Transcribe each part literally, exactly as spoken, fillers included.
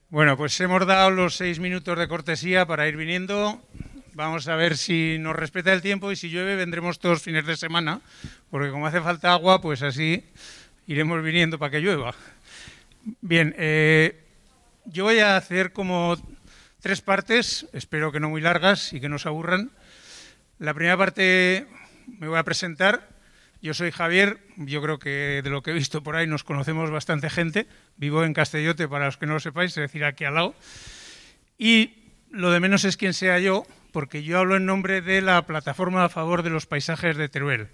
Bueno, pues hemos dado los seis minutos de cortesía para ir viniendo. Vamos a ver si nos respeta el tiempo y si llueve vendremos todos fines de semana, porque como hace falta agua, pues así iremos viniendo para que llueva. Bien, eh, yo voy a hacer como tres partes, espero que no muy largas y que no se aburran. La primera parte me voy a presentar. Yo soy Javier, yo creo que de lo que he visto por ahí nos conocemos bastante gente. Vivo en Castellote, para los que no lo sepáis, es decir, aquí al lado. Y lo de menos es quién sea yo, porque yo hablo en nombre de la Plataforma a favor de los paisajes de Teruel.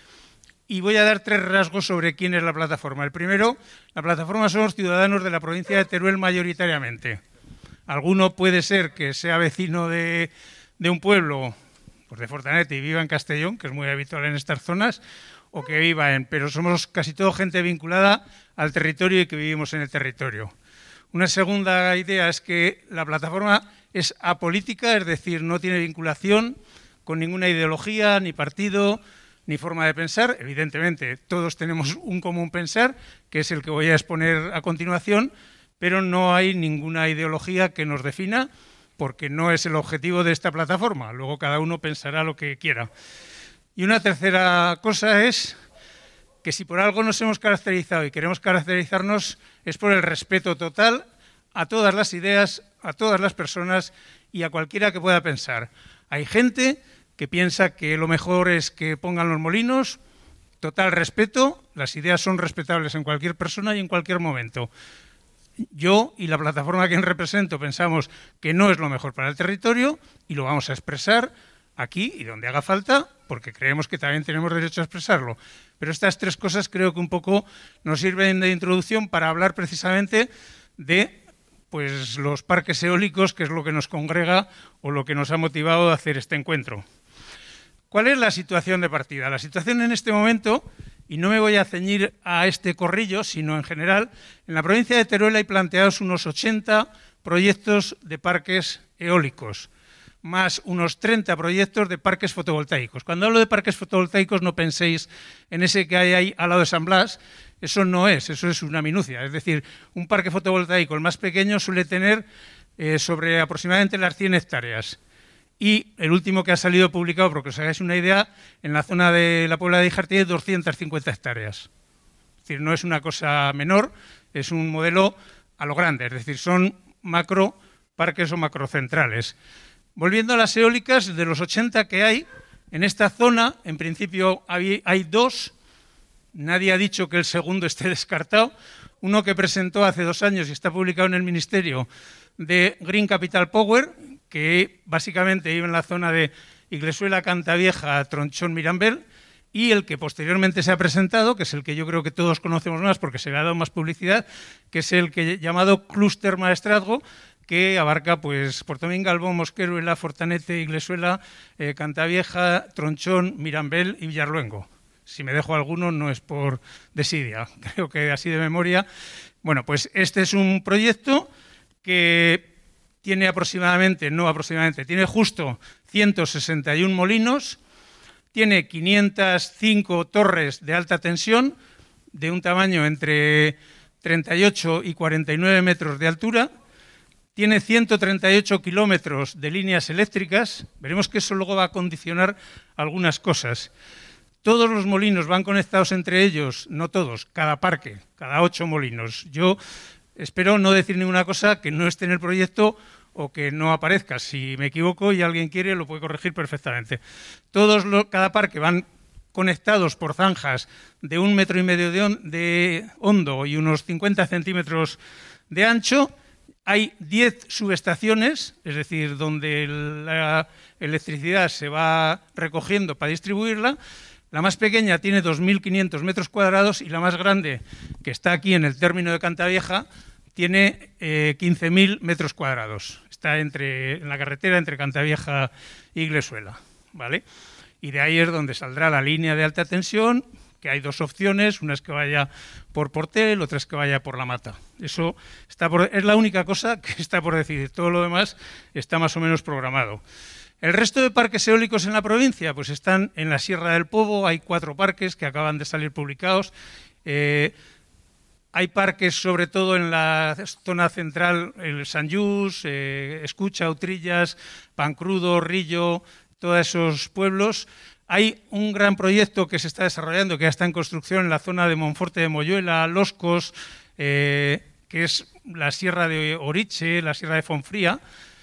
Y voy a dar tres rasgos sobre quién es la plataforma. El primero, la plataforma son los ciudadanos de la provincia de Teruel mayoritariamente. Alguno puede ser que sea vecino de, de un pueblo, pues de Fortanet, y viva en Castellón, que es muy habitual en estas zonas, o que viva en, pero somos casi todo gente vinculada al territorio y que vivimos en el territorio. Una segunda idea es que la plataforma es apolítica, es decir, no tiene vinculación con ninguna ideología, ni partido, ni forma de pensar. Evidentemente, todos tenemos un común pensar, que es el que voy a exponer a continuación, pero no hay ninguna ideología que nos defina, porque no es el objetivo de esta plataforma. Luego cada uno pensará lo que quiera. Y una tercera cosa es que si por algo nos hemos caracterizado y queremos caracterizarnos es por el respeto total a todas las ideas, a todas las personas y a cualquiera que pueda pensar. Hay gente que piensa que lo mejor es que pongan los molinos, total respeto, las ideas son respetables en cualquier persona y en cualquier momento. Yo y la plataforma a quien represento pensamos que no es lo mejor para el territorio y lo vamos a expresar aquí y donde haga falta, porque creemos que también tenemos derecho a expresarlo. Pero estas tres cosas creo que un poco nos sirven de introducción para hablar precisamente de pues, los parques eólicos, que es lo que nos congrega o lo que nos ha motivado a hacer este encuentro. ¿Cuál es la situación de partida? La situación en este momento, y no me voy a ceñir a este corrillo, sino en general, en la provincia de Teruel hay planteados unos ochenta proyectos de parques eólicos, más unos treinta proyectos de parques fotovoltaicos. Cuando hablo de parques fotovoltaicos no penséis en ese que hay ahí al lado de San Blas, eso no es, eso es una minucia. Es decir, un parque fotovoltaico, el más pequeño, suele tener eh, sobre aproximadamente las cien hectáreas. Y el último que ha salido publicado, porque os hagáis una idea, en la zona de la Puebla de Ijar tiene doscientas cincuenta hectáreas. Es decir, no es una cosa menor, es un modelo a lo grande, es decir, son macro parques o macrocentrales. Volviendo a las eólicas, de los ochenta que hay, en esta zona, en principio hay, hay dos, nadie ha dicho que el segundo esté descartado, uno que presentó hace dos años y está publicado en el Ministerio, de Green Capital Power, que básicamente vive en la zona de Iglesuela, Cantavieja, Tronchón, Mirambel, y el que posteriormente se ha presentado, que es el que yo creo que todos conocemos más porque se le ha dado más publicidad, que es el que llamado Clúster Maestrazgo, que abarca pues Portomín, Galbón, Mosqueruela, Fortanete, Iglesuela, eh, Cantavieja, Tronchón, Mirambel y Villarluengo. Si me dejo alguno no es por desidia, creo que así de memoria. Bueno, pues este es un proyecto que tiene aproximadamente, no aproximadamente, tiene justo ciento sesenta y uno molinos, tiene quinientas cinco torres de alta tensión, de un tamaño entre treinta y ocho y cuarenta y nueve metros de altura, tiene ciento treinta y ocho kilómetros de líneas eléctricas, veremos que eso luego va a condicionar algunas cosas. Todos los molinos van conectados entre ellos, no todos, cada parque, cada ocho molinos. Yo espero no decir ninguna cosa que no esté en el proyecto o que no aparezca. Si me equivoco y alguien quiere, lo puede corregir perfectamente. Todos los, cada parque van conectados por zanjas de un metro y medio de, on, de hondo y unos cincuenta centímetros de ancho. Hay diez subestaciones, es decir, donde la electricidad se va recogiendo para distribuirla. La más pequeña tiene dos mil quinientos metros cuadrados y la más grande, que está aquí en el término de Cantavieja, tiene eh, quince mil metros cuadrados. Está entre, en la carretera entre Cantavieja e Iglesuela, ¿vale? Y de ahí es donde saldrá la línea de alta tensión, que hay dos opciones, una es que vaya por Portel, otra es que vaya por La Mata. Eso está por, es la única cosa que está por decidir, todo lo demás está más o menos programado. El resto de parques eólicos en la provincia pues están en la Sierra del Pobo, hay cuatro parques que acaban de salir publicados. Eh, Hay parques, sobre todo en la zona central, el Sant Just, eh, Escucha, Utrillas, Pancrudo, Rillo, todos esos pueblos. Hay un gran proyecto que se está desarrollando, que ya está en construcción en la zona de Monforte de Moyuela, Loscos, eh, que es la Sierra de Oriche, la Sierra de Fonfría.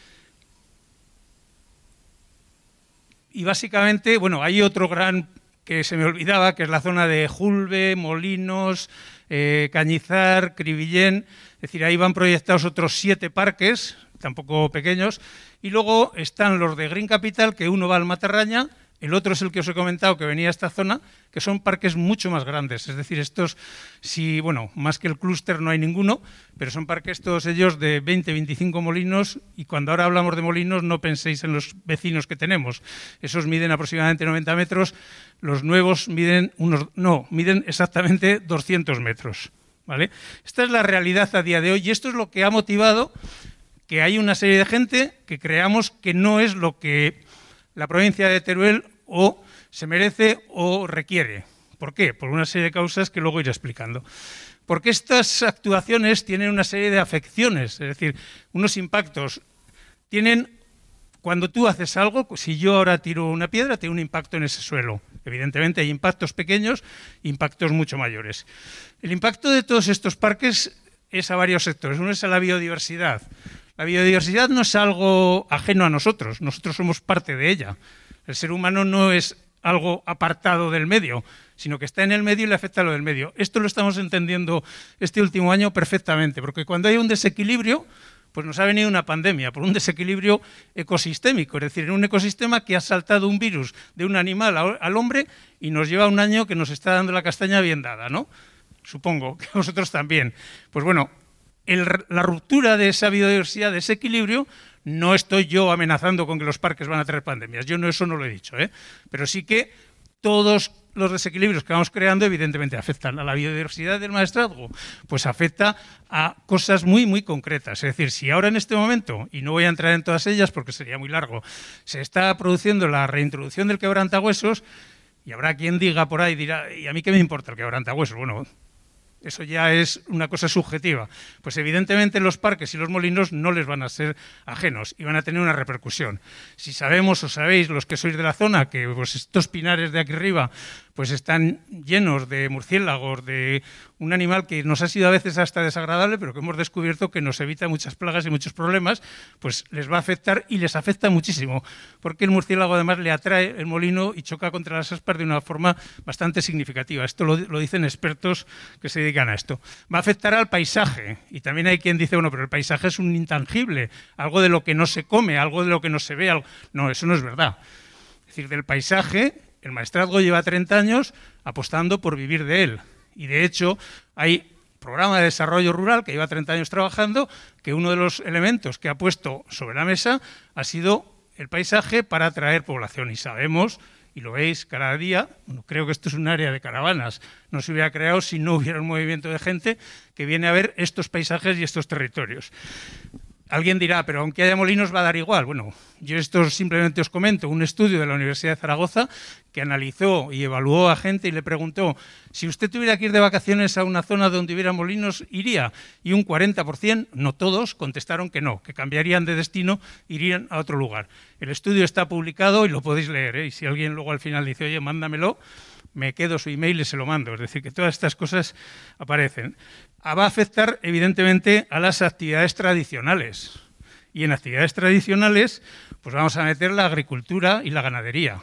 Y básicamente, bueno, hay otro gran que se me olvidaba, que es la zona de Julbe, Molinos, eh, Cañizar, Cribillén. Es decir, ahí van proyectados otros siete parques, tampoco pequeños. Y luego están los de Green Capital, que uno va al Matarraña, el otro es el que os he comentado, que venía a esta zona, que son parques mucho más grandes. Es decir, estos, sí, bueno, más que el clúster no hay ninguno, pero son parques todos ellos de veinte, veinticinco molinos, y cuando ahora hablamos de molinos no penséis en los vecinos que tenemos. Esos miden aproximadamente noventa metros, los nuevos miden unos, no, miden exactamente doscientos metros, ¿vale? Esta es la realidad a día de hoy, y esto es lo que ha motivado que hay una serie de gente que creamos que no es lo que la provincia de Teruel o se merece o requiere. ¿Por qué? Por una serie de causas que luego iré explicando. Porque estas actuaciones tienen una serie de afecciones, es decir, unos impactos. Tienen, cuando tú haces algo, si yo ahora tiro una piedra, tiene un impacto en ese suelo. Evidentemente hay impactos pequeños, impactos mucho mayores. El impacto de todos estos parques es a varios sectores. Uno es a la biodiversidad. La biodiversidad no es algo ajeno a nosotros, nosotros somos parte de ella. El ser humano no es algo apartado del medio, sino que está en el medio y le afecta a lo del medio. Esto lo estamos entendiendo este último año perfectamente, porque cuando hay un desequilibrio, pues nos ha venido una pandemia, por un desequilibrio ecosistémico, es decir, en un ecosistema que ha saltado un virus de un animal al hombre y nos lleva un año que nos está dando la castaña bien dada, ¿no? Supongo que vosotros también. Pues bueno, el, la ruptura de esa biodiversidad, de ese equilibrio, no estoy yo amenazando con que los parques van a tener pandemias, yo no, eso no lo he dicho, ¿eh? Pero sí que todos los desequilibrios que vamos creando evidentemente afectan a la biodiversidad del maestrazgo, pues afecta a cosas muy, muy concretas. Es decir, si ahora en este momento, y no voy a entrar en todas ellas porque sería muy largo, se está produciendo la reintroducción del quebrantahuesos, y habrá quien diga por ahí, dirá, ¿y a mí qué me importa el quebrantahuesos? Bueno, eso ya es una cosa subjetiva. Pues evidentemente los parques y los molinos no les van a ser ajenos y van a tener una repercusión. Si sabemos o sabéis, los que sois de la zona, que pues estos pinares de aquí arriba pues están llenos de murciélagos, de un animal que nos ha sido a veces hasta desagradable, pero que hemos descubierto que nos evita muchas plagas y muchos problemas, pues les va a afectar y les afecta muchísimo, porque el murciélago además le atrae el molino y choca contra las aspas de una forma bastante significativa. Esto lo, lo dicen expertos que se dedican a esto. Va a afectar al paisaje, y también hay quien dice, bueno, pero el paisaje es un intangible, algo de lo que no se come, algo de lo que no se ve. Algo... No, eso no es verdad. Es decir, del paisaje, el maestrazgo lleva treinta años apostando por vivir de él. Y de hecho, hay programa de desarrollo rural que lleva treinta años trabajando, que uno de los elementos que ha puesto sobre la mesa ha sido el paisaje para atraer población. Y sabemos, y lo veis cada día, bueno, creo que esto es un área de caravanas, no se hubiera creado si no hubiera un movimiento de gente que viene a ver estos paisajes y estos territorios. Alguien dirá, pero aunque haya molinos va a dar igual. Bueno, yo esto simplemente os comento, un estudio de la Universidad de Zaragoza que analizó y evaluó a gente y le preguntó, si usted tuviera que ir de vacaciones a una zona donde hubiera molinos, ¿iría? Y un cuarenta por ciento, no todos, contestaron que no, que cambiarían de destino, irían a otro lugar. El estudio está publicado y lo podéis leer, ¿eh? Y si alguien luego al final dice, oye, mándamelo, me quedo su email y se lo mando. Es decir, que todas estas cosas aparecen. Va a afectar, evidentemente, a las actividades tradicionales. Y en actividades tradicionales, pues vamos a meter la agricultura y la ganadería.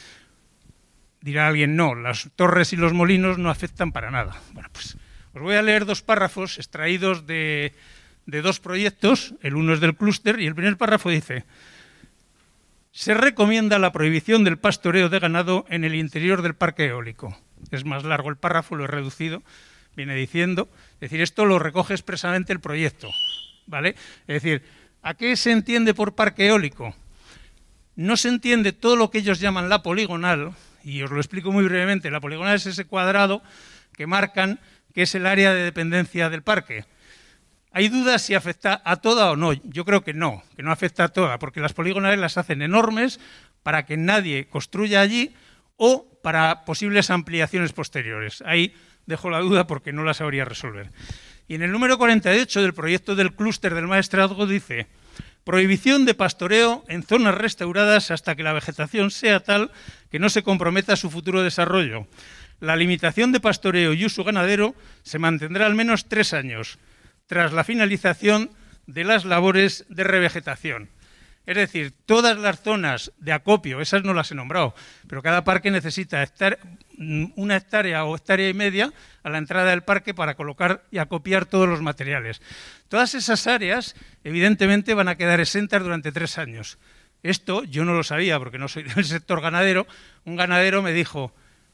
Dirá alguien, no, las torres y los molinos no afectan para nada. Bueno, pues os voy a leer dos párrafos extraídos de, de dos proyectos. El uno es del clúster y el primer párrafo dice: se recomienda la prohibición del pastoreo de ganado en el interior del parque eólico. Es más largo el párrafo, lo he reducido, viene diciendo. Es decir, esto lo recoge expresamente el proyecto, ¿vale? Es decir, ¿a qué se entiende por parque eólico? No se entiende todo lo que ellos llaman la poligonal, y os lo explico muy brevemente. La poligonal es ese cuadrado que marcan que es el área de dependencia del parque. ¿Hay dudas si afecta a toda o no? Yo creo que no, que no afecta a toda, porque las poligonales las hacen enormes para que nadie construya allí o para posibles ampliaciones posteriores. Ahí dejo la duda porque no la sabría resolver. Y en el número cuarenta y ocho del proyecto del clúster del maestrazgo dice: prohibición de pastoreo en zonas restauradas hasta que la vegetación sea tal que no se comprometa su futuro desarrollo. La limitación de pastoreo y uso ganadero se mantendrá al menos tres años, tras la finalización de las labores de revegetación. Es decir, todas las zonas de acopio, esas no las he nombrado, pero cada parque necesita estar una hectárea o hectárea y media a la entrada del parque para colocar y acopiar todos los materiales. Todas esas áreas, evidentemente, van a quedar exentas durante tres años. Esto yo no lo sabía porque no soy del sector ganadero. Un ganadero me dijo: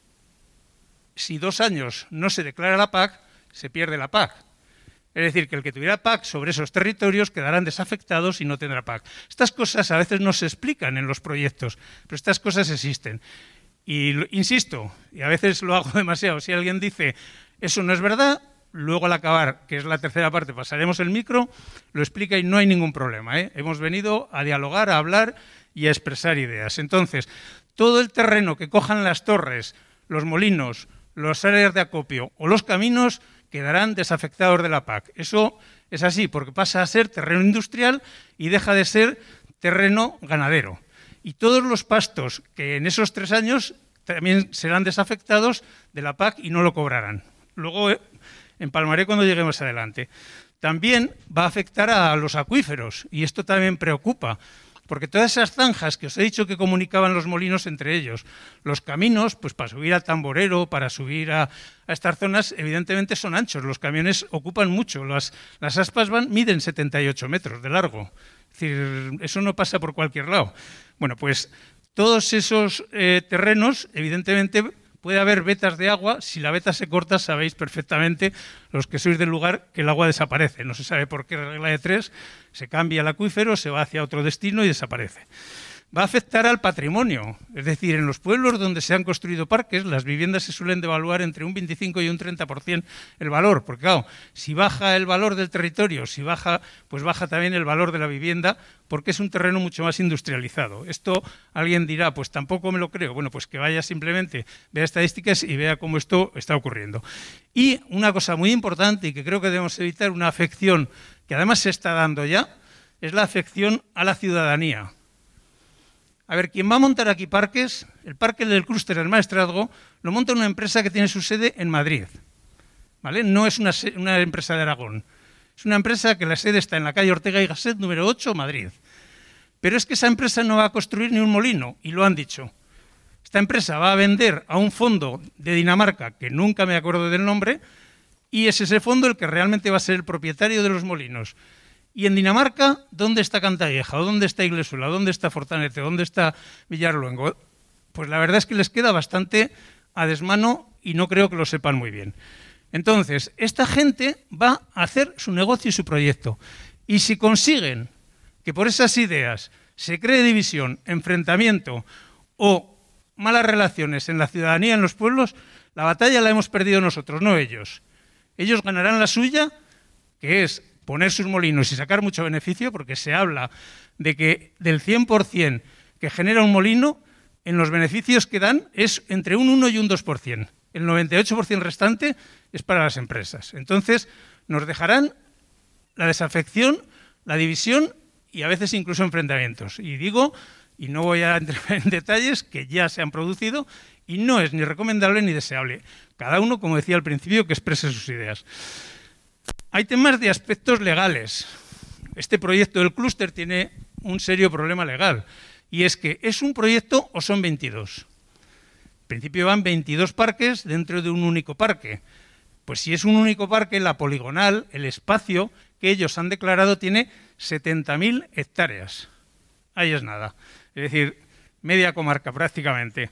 si dos años no se declara la P A C, se pierde la P A C. Es decir, que el que tuviera P A C sobre esos territorios quedarán desafectados y no tendrá P A C. Estas cosas a veces no se explican en los proyectos, pero estas cosas existen. Y insisto, y a veces lo hago demasiado, si alguien dice eso no es verdad, luego al acabar, que es la tercera parte, pasaremos el micro, lo explica y no hay ningún problema, ¿eh? Hemos venido a dialogar, a hablar y a expresar ideas. Entonces, todo el terreno que cojan las torres, los molinos, las áreas de acopio o los caminos quedarán desafectados de la P A C. Eso es así, porque pasa a ser terreno industrial y deja de ser terreno ganadero. Y todos los pastos que en esos tres años también serán desafectados de la P A C y no lo cobrarán. Luego empalmaré cuando lleguemos adelante. También va a afectar a los acuíferos, y esto también preocupa, porque todas esas zanjas que os he dicho que comunicaban los molinos entre ellos, los caminos, pues para subir al Tamborero, para subir a, a estas zonas, evidentemente son anchos, los camiones ocupan mucho, las, las aspas van, miden setenta y ocho metros de largo, es decir, eso no pasa por cualquier lado. Bueno, pues todos esos eh, terrenos, evidentemente, puede haber vetas de agua. Si la veta se corta, sabéis perfectamente, los que sois del lugar, que el agua desaparece. No se sabe por qué, regla de tres, se cambia el acuífero, se va hacia otro destino y desaparece. Va a afectar al patrimonio, es decir, en los pueblos donde se han construido parques, las viviendas se suelen devaluar entre un veinticinco y un treinta por ciento el valor, porque claro, si baja el valor del territorio, si baja, pues baja también el valor de la vivienda, porque es un terreno mucho más industrializado. Esto alguien dirá, pues tampoco me lo creo. Bueno, pues que vaya simplemente, vea estadísticas y vea cómo esto está ocurriendo. Y una cosa muy importante y que creo que debemos evitar, una afección que además se está dando ya, es la afección a la ciudadanía. A ver, quien va a montar aquí parques, el parque del clúster del maestrazgo, lo monta una empresa que tiene su sede en Madrid, ¿vale? No es una, una empresa de Aragón. Es una empresa que la sede está en la calle Ortega y Gasset, número ocho, Madrid. Pero es que esa empresa no va a construir ni un molino, y lo han dicho. Esta empresa va a vender a un fondo de Dinamarca, que nunca me acuerdo del nombre, y es ese fondo el que realmente va a ser el propietario de los molinos. Y en Dinamarca, ¿dónde está Cantalleja? ¿O dónde está Iglesuela? ¿Dónde está Fortanete? ¿Dónde está Villarluengo? Pues la verdad es que les queda bastante a desmano y no creo que lo sepan muy bien. Entonces, esta gente va a hacer su negocio y su proyecto. Y si consiguen que por esas ideas se cree división, enfrentamiento o malas relaciones en la ciudadanía, en los pueblos, la batalla la hemos perdido nosotros, no ellos. Ellos ganarán la suya, que es poner sus molinos y sacar mucho beneficio, porque se habla de que del cien por ciento que genera un molino, en los beneficios que dan es entre un uno y un dos por ciento. El noventa y ocho por ciento restante es para las empresas. Entonces, nos dejarán la desafección, la división y a veces incluso enfrentamientos. Y digo, y no voy a entrar en detalles, que ya se han producido y no es ni recomendable ni deseable. Cada uno, como decía al principio, que exprese sus ideas. Hay temas de aspectos legales. Este proyecto del clúster tiene un serio problema legal, y es que ¿es un proyecto o son veintidós? En principio van veintidós parques dentro de un único parque. Pues si es un único parque, la poligonal, el espacio que ellos han declarado tiene setenta mil hectáreas. Ahí es nada. Es decir, media comarca prácticamente.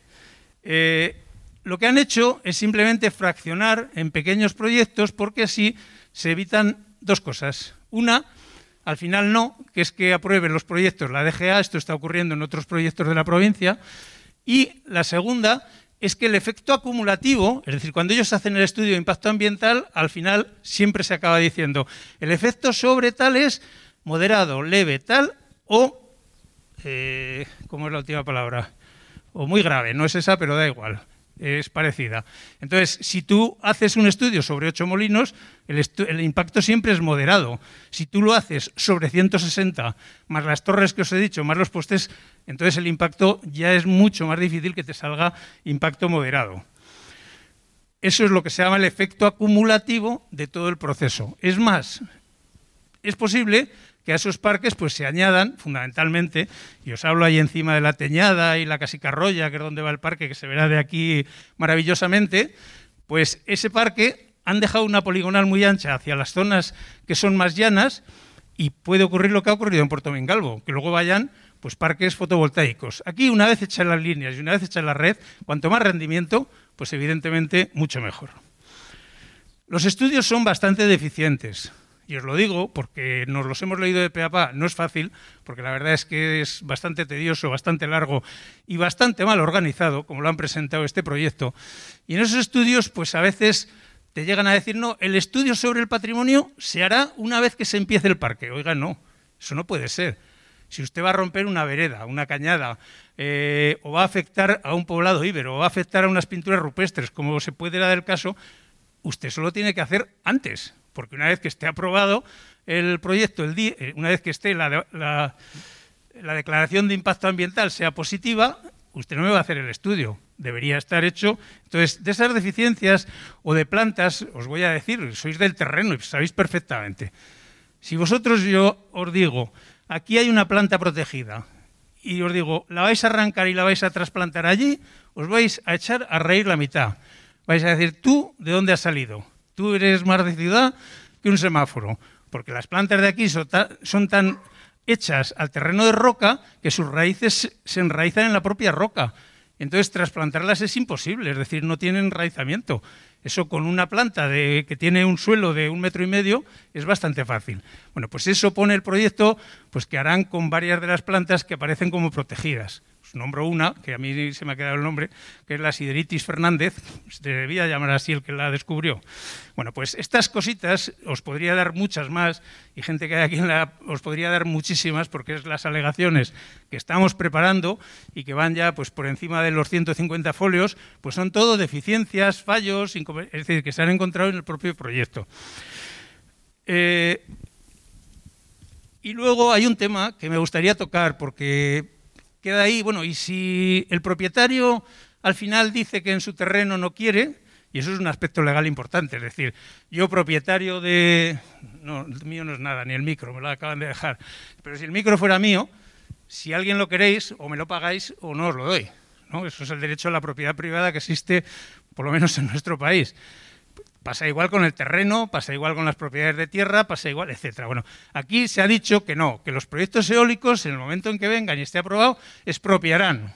Eh, lo que han hecho es simplemente fraccionar en pequeños proyectos porque así se evitan dos cosas. Una, al final no, que es que aprueben los proyectos la D G A, esto está ocurriendo en otros proyectos de la provincia, y la segunda es que el efecto acumulativo, es decir, cuando ellos hacen el estudio de impacto ambiental, al final siempre se acaba diciendo el efecto sobre tal es moderado, leve, tal, o, eh, ¿cómo es la última palabra? O muy grave, no es esa, pero da igual. es parecida. Entonces, si tú haces un estudio sobre ocho molinos, el, el impacto siempre es moderado. Si tú lo haces sobre ciento sesenta, más las torres que os he dicho, más los postes, entonces el impacto ya es mucho más difícil que te salga impacto moderado. Eso es lo que se llama el efecto acumulativo de todo el proceso. Es más, es posible que a esos parques pues se añadan fundamentalmente, y os hablo ahí encima de la Teñada y la Casicarroya, que es donde va el parque, que se verá de aquí maravillosamente, pues ese parque han dejado una poligonal muy ancha hacia las zonas que son más llanas y puede ocurrir lo que ha ocurrido en Puerto Mingalvo, que luego vayan pues parques fotovoltaicos. Aquí, una vez hechas las líneas y una vez hecha la red, cuanto más rendimiento, pues evidentemente mucho mejor. Los estudios son bastante deficientes. Y os lo digo porque nos los hemos leído de pe a pa, no es fácil, porque la verdad es que es bastante tedioso, bastante largo y bastante mal organizado, como lo han presentado este proyecto. Y en esos estudios, pues a veces te llegan a decir, no, el estudio sobre el patrimonio se hará una vez que se empiece el parque. Oiga, no, eso no puede ser. Si usted va a romper una vereda, una cañada, eh, o va a afectar a un poblado íbero, o va a afectar a unas pinturas rupestres, como se puede dar el caso, usted solo tiene que hacer antes. Porque una vez que esté aprobado el proyecto, el día, una vez que esté la, la, la declaración de impacto ambiental sea positiva, usted no me va a hacer el estudio. Debería estar hecho. Entonces, de esas deficiencias o de plantas, os voy a decir, sois del terreno y sabéis perfectamente. Si vosotros yo os digo, aquí hay una planta protegida, y os digo, la vais a arrancar y la vais a trasplantar allí, os vais a echar a reír la mitad. Vais a decir, ¿tú de dónde has salido? Tú eres más de ciudad que un semáforo, porque las plantas de aquí son, ta, son tan hechas al terreno de roca que sus raíces se enraizan en la propia roca. Entonces, trasplantarlas es imposible, es decir, no tienen enraizamiento. Eso con una planta de, que tiene un suelo de un metro y medio es bastante fácil. Bueno, pues eso pone el proyecto pues que harán con varias de las plantas que aparecen como protegidas. Os nombro una, que a mí se me ha quedado el nombre, que es la Sideritis Fernández, se debía llamar así el que la descubrió. Bueno, pues estas cositas os podría dar muchas más, y gente que hay aquí en la, os podría dar muchísimas, porque es las alegaciones que estamos preparando y que van ya pues por encima de los ciento cincuenta folios, pues son todo deficiencias, fallos, es decir, que se han encontrado en el propio proyecto. Eh, y luego hay un tema que me gustaría tocar, porque queda ahí, bueno, y si el propietario al final dice que en su terreno no quiere, y eso es un aspecto legal importante, es decir, yo propietario de... No, el mío no es nada, ni el micro, me lo acaban de dejar, pero si el micro fuera mío, si alguien lo queréis, o me lo pagáis o no os lo doy, ¿no? Eso es el derecho a la propiedad privada que existe, por lo menos en nuestro país. Pasa igual con el terreno, pasa igual con las propiedades de tierra, pasa igual, etcétera. Bueno, aquí se ha dicho que no, que los proyectos eólicos, en el momento en que vengan y esté aprobado, expropiarán.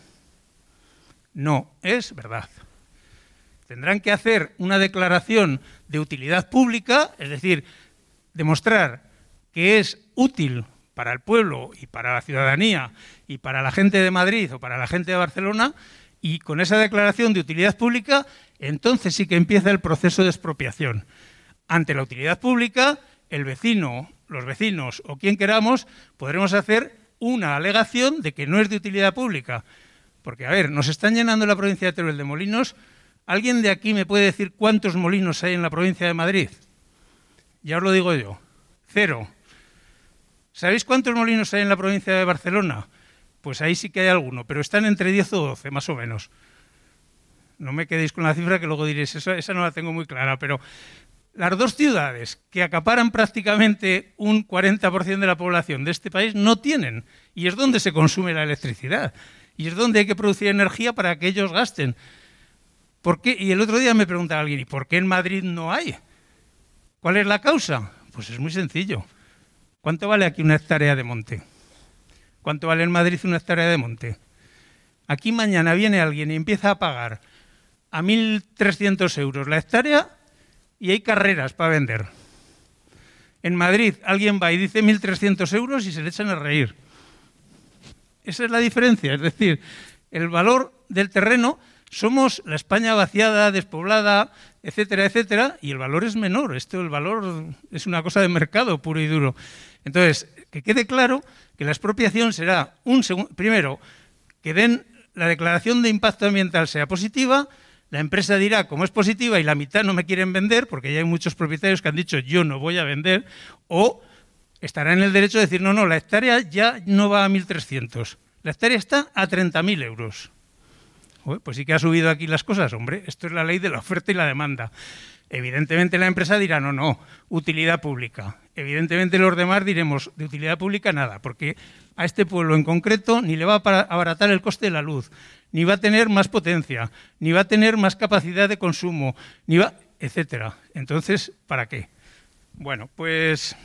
No, es verdad. Tendrán que hacer una declaración de utilidad pública, es decir, demostrar que es útil para el pueblo y para la ciudadanía y para la gente de Madrid o para la gente de Barcelona, y con esa declaración de utilidad pública, entonces sí que empieza el proceso de expropiación. Ante la utilidad pública, el vecino, los vecinos o quien queramos, podremos hacer una alegación de que no es de utilidad pública. Porque, a ver, nos están llenando la provincia de Teruel de molinos. ¿Alguien de aquí me puede decir cuántos molinos hay en la provincia de Madrid? Ya os lo digo yo. Cero. ¿Sabéis cuántos molinos hay en la provincia de Barcelona? Pues ahí sí que hay alguno, pero están entre diez o doce, más o menos. No me quedéis con la cifra que luego diréis, esa, esa no la tengo muy clara, pero las dos ciudades que acaparan prácticamente un cuarenta por ciento de la población de este país no tienen, y es donde se consume la electricidad, y es donde hay que producir energía para que ellos gasten. ¿Por qué? Y el otro día me preguntaba alguien, ¿y por qué en Madrid no hay? ¿Cuál es la causa? Pues es muy sencillo. ¿Cuánto vale aquí una hectárea de monte? ¿Cuánto vale en Madrid una hectárea de monte? Aquí mañana viene alguien y empieza a pagar a mil trescientos euros la hectárea y hay carreras para vender. En Madrid alguien va y dice mil trescientos euros y se le echan a reír. Esa es la diferencia, es decir, el valor del terreno, somos la España vaciada, despoblada, etcétera, etcétera, y el valor es menor. Esto, el valor es una cosa de mercado puro y duro. Entonces, que quede claro que la expropiación será, un segundo, primero, que den la declaración de impacto ambiental sea positiva, La empresa dirá, como es positiva y la mitad no me quieren vender, porque ya hay muchos propietarios que han dicho yo no voy a vender, o estará en el derecho de decir, no, no, la hectárea ya no va a mil trescientos, la hectárea está a treinta mil euros. Uy, pues sí que ha subido aquí las cosas, hombre, esto es la ley de la oferta y la demanda. Evidentemente la empresa dirá, no, no, utilidad pública. Evidentemente los demás diremos, de utilidad pública nada, porque a este pueblo en concreto ni le va a abaratar el coste de la luz, ni va a tener más potencia, ni va a tener más capacidad de consumo, ni va, etcétera. Entonces, ¿para qué? Bueno, pues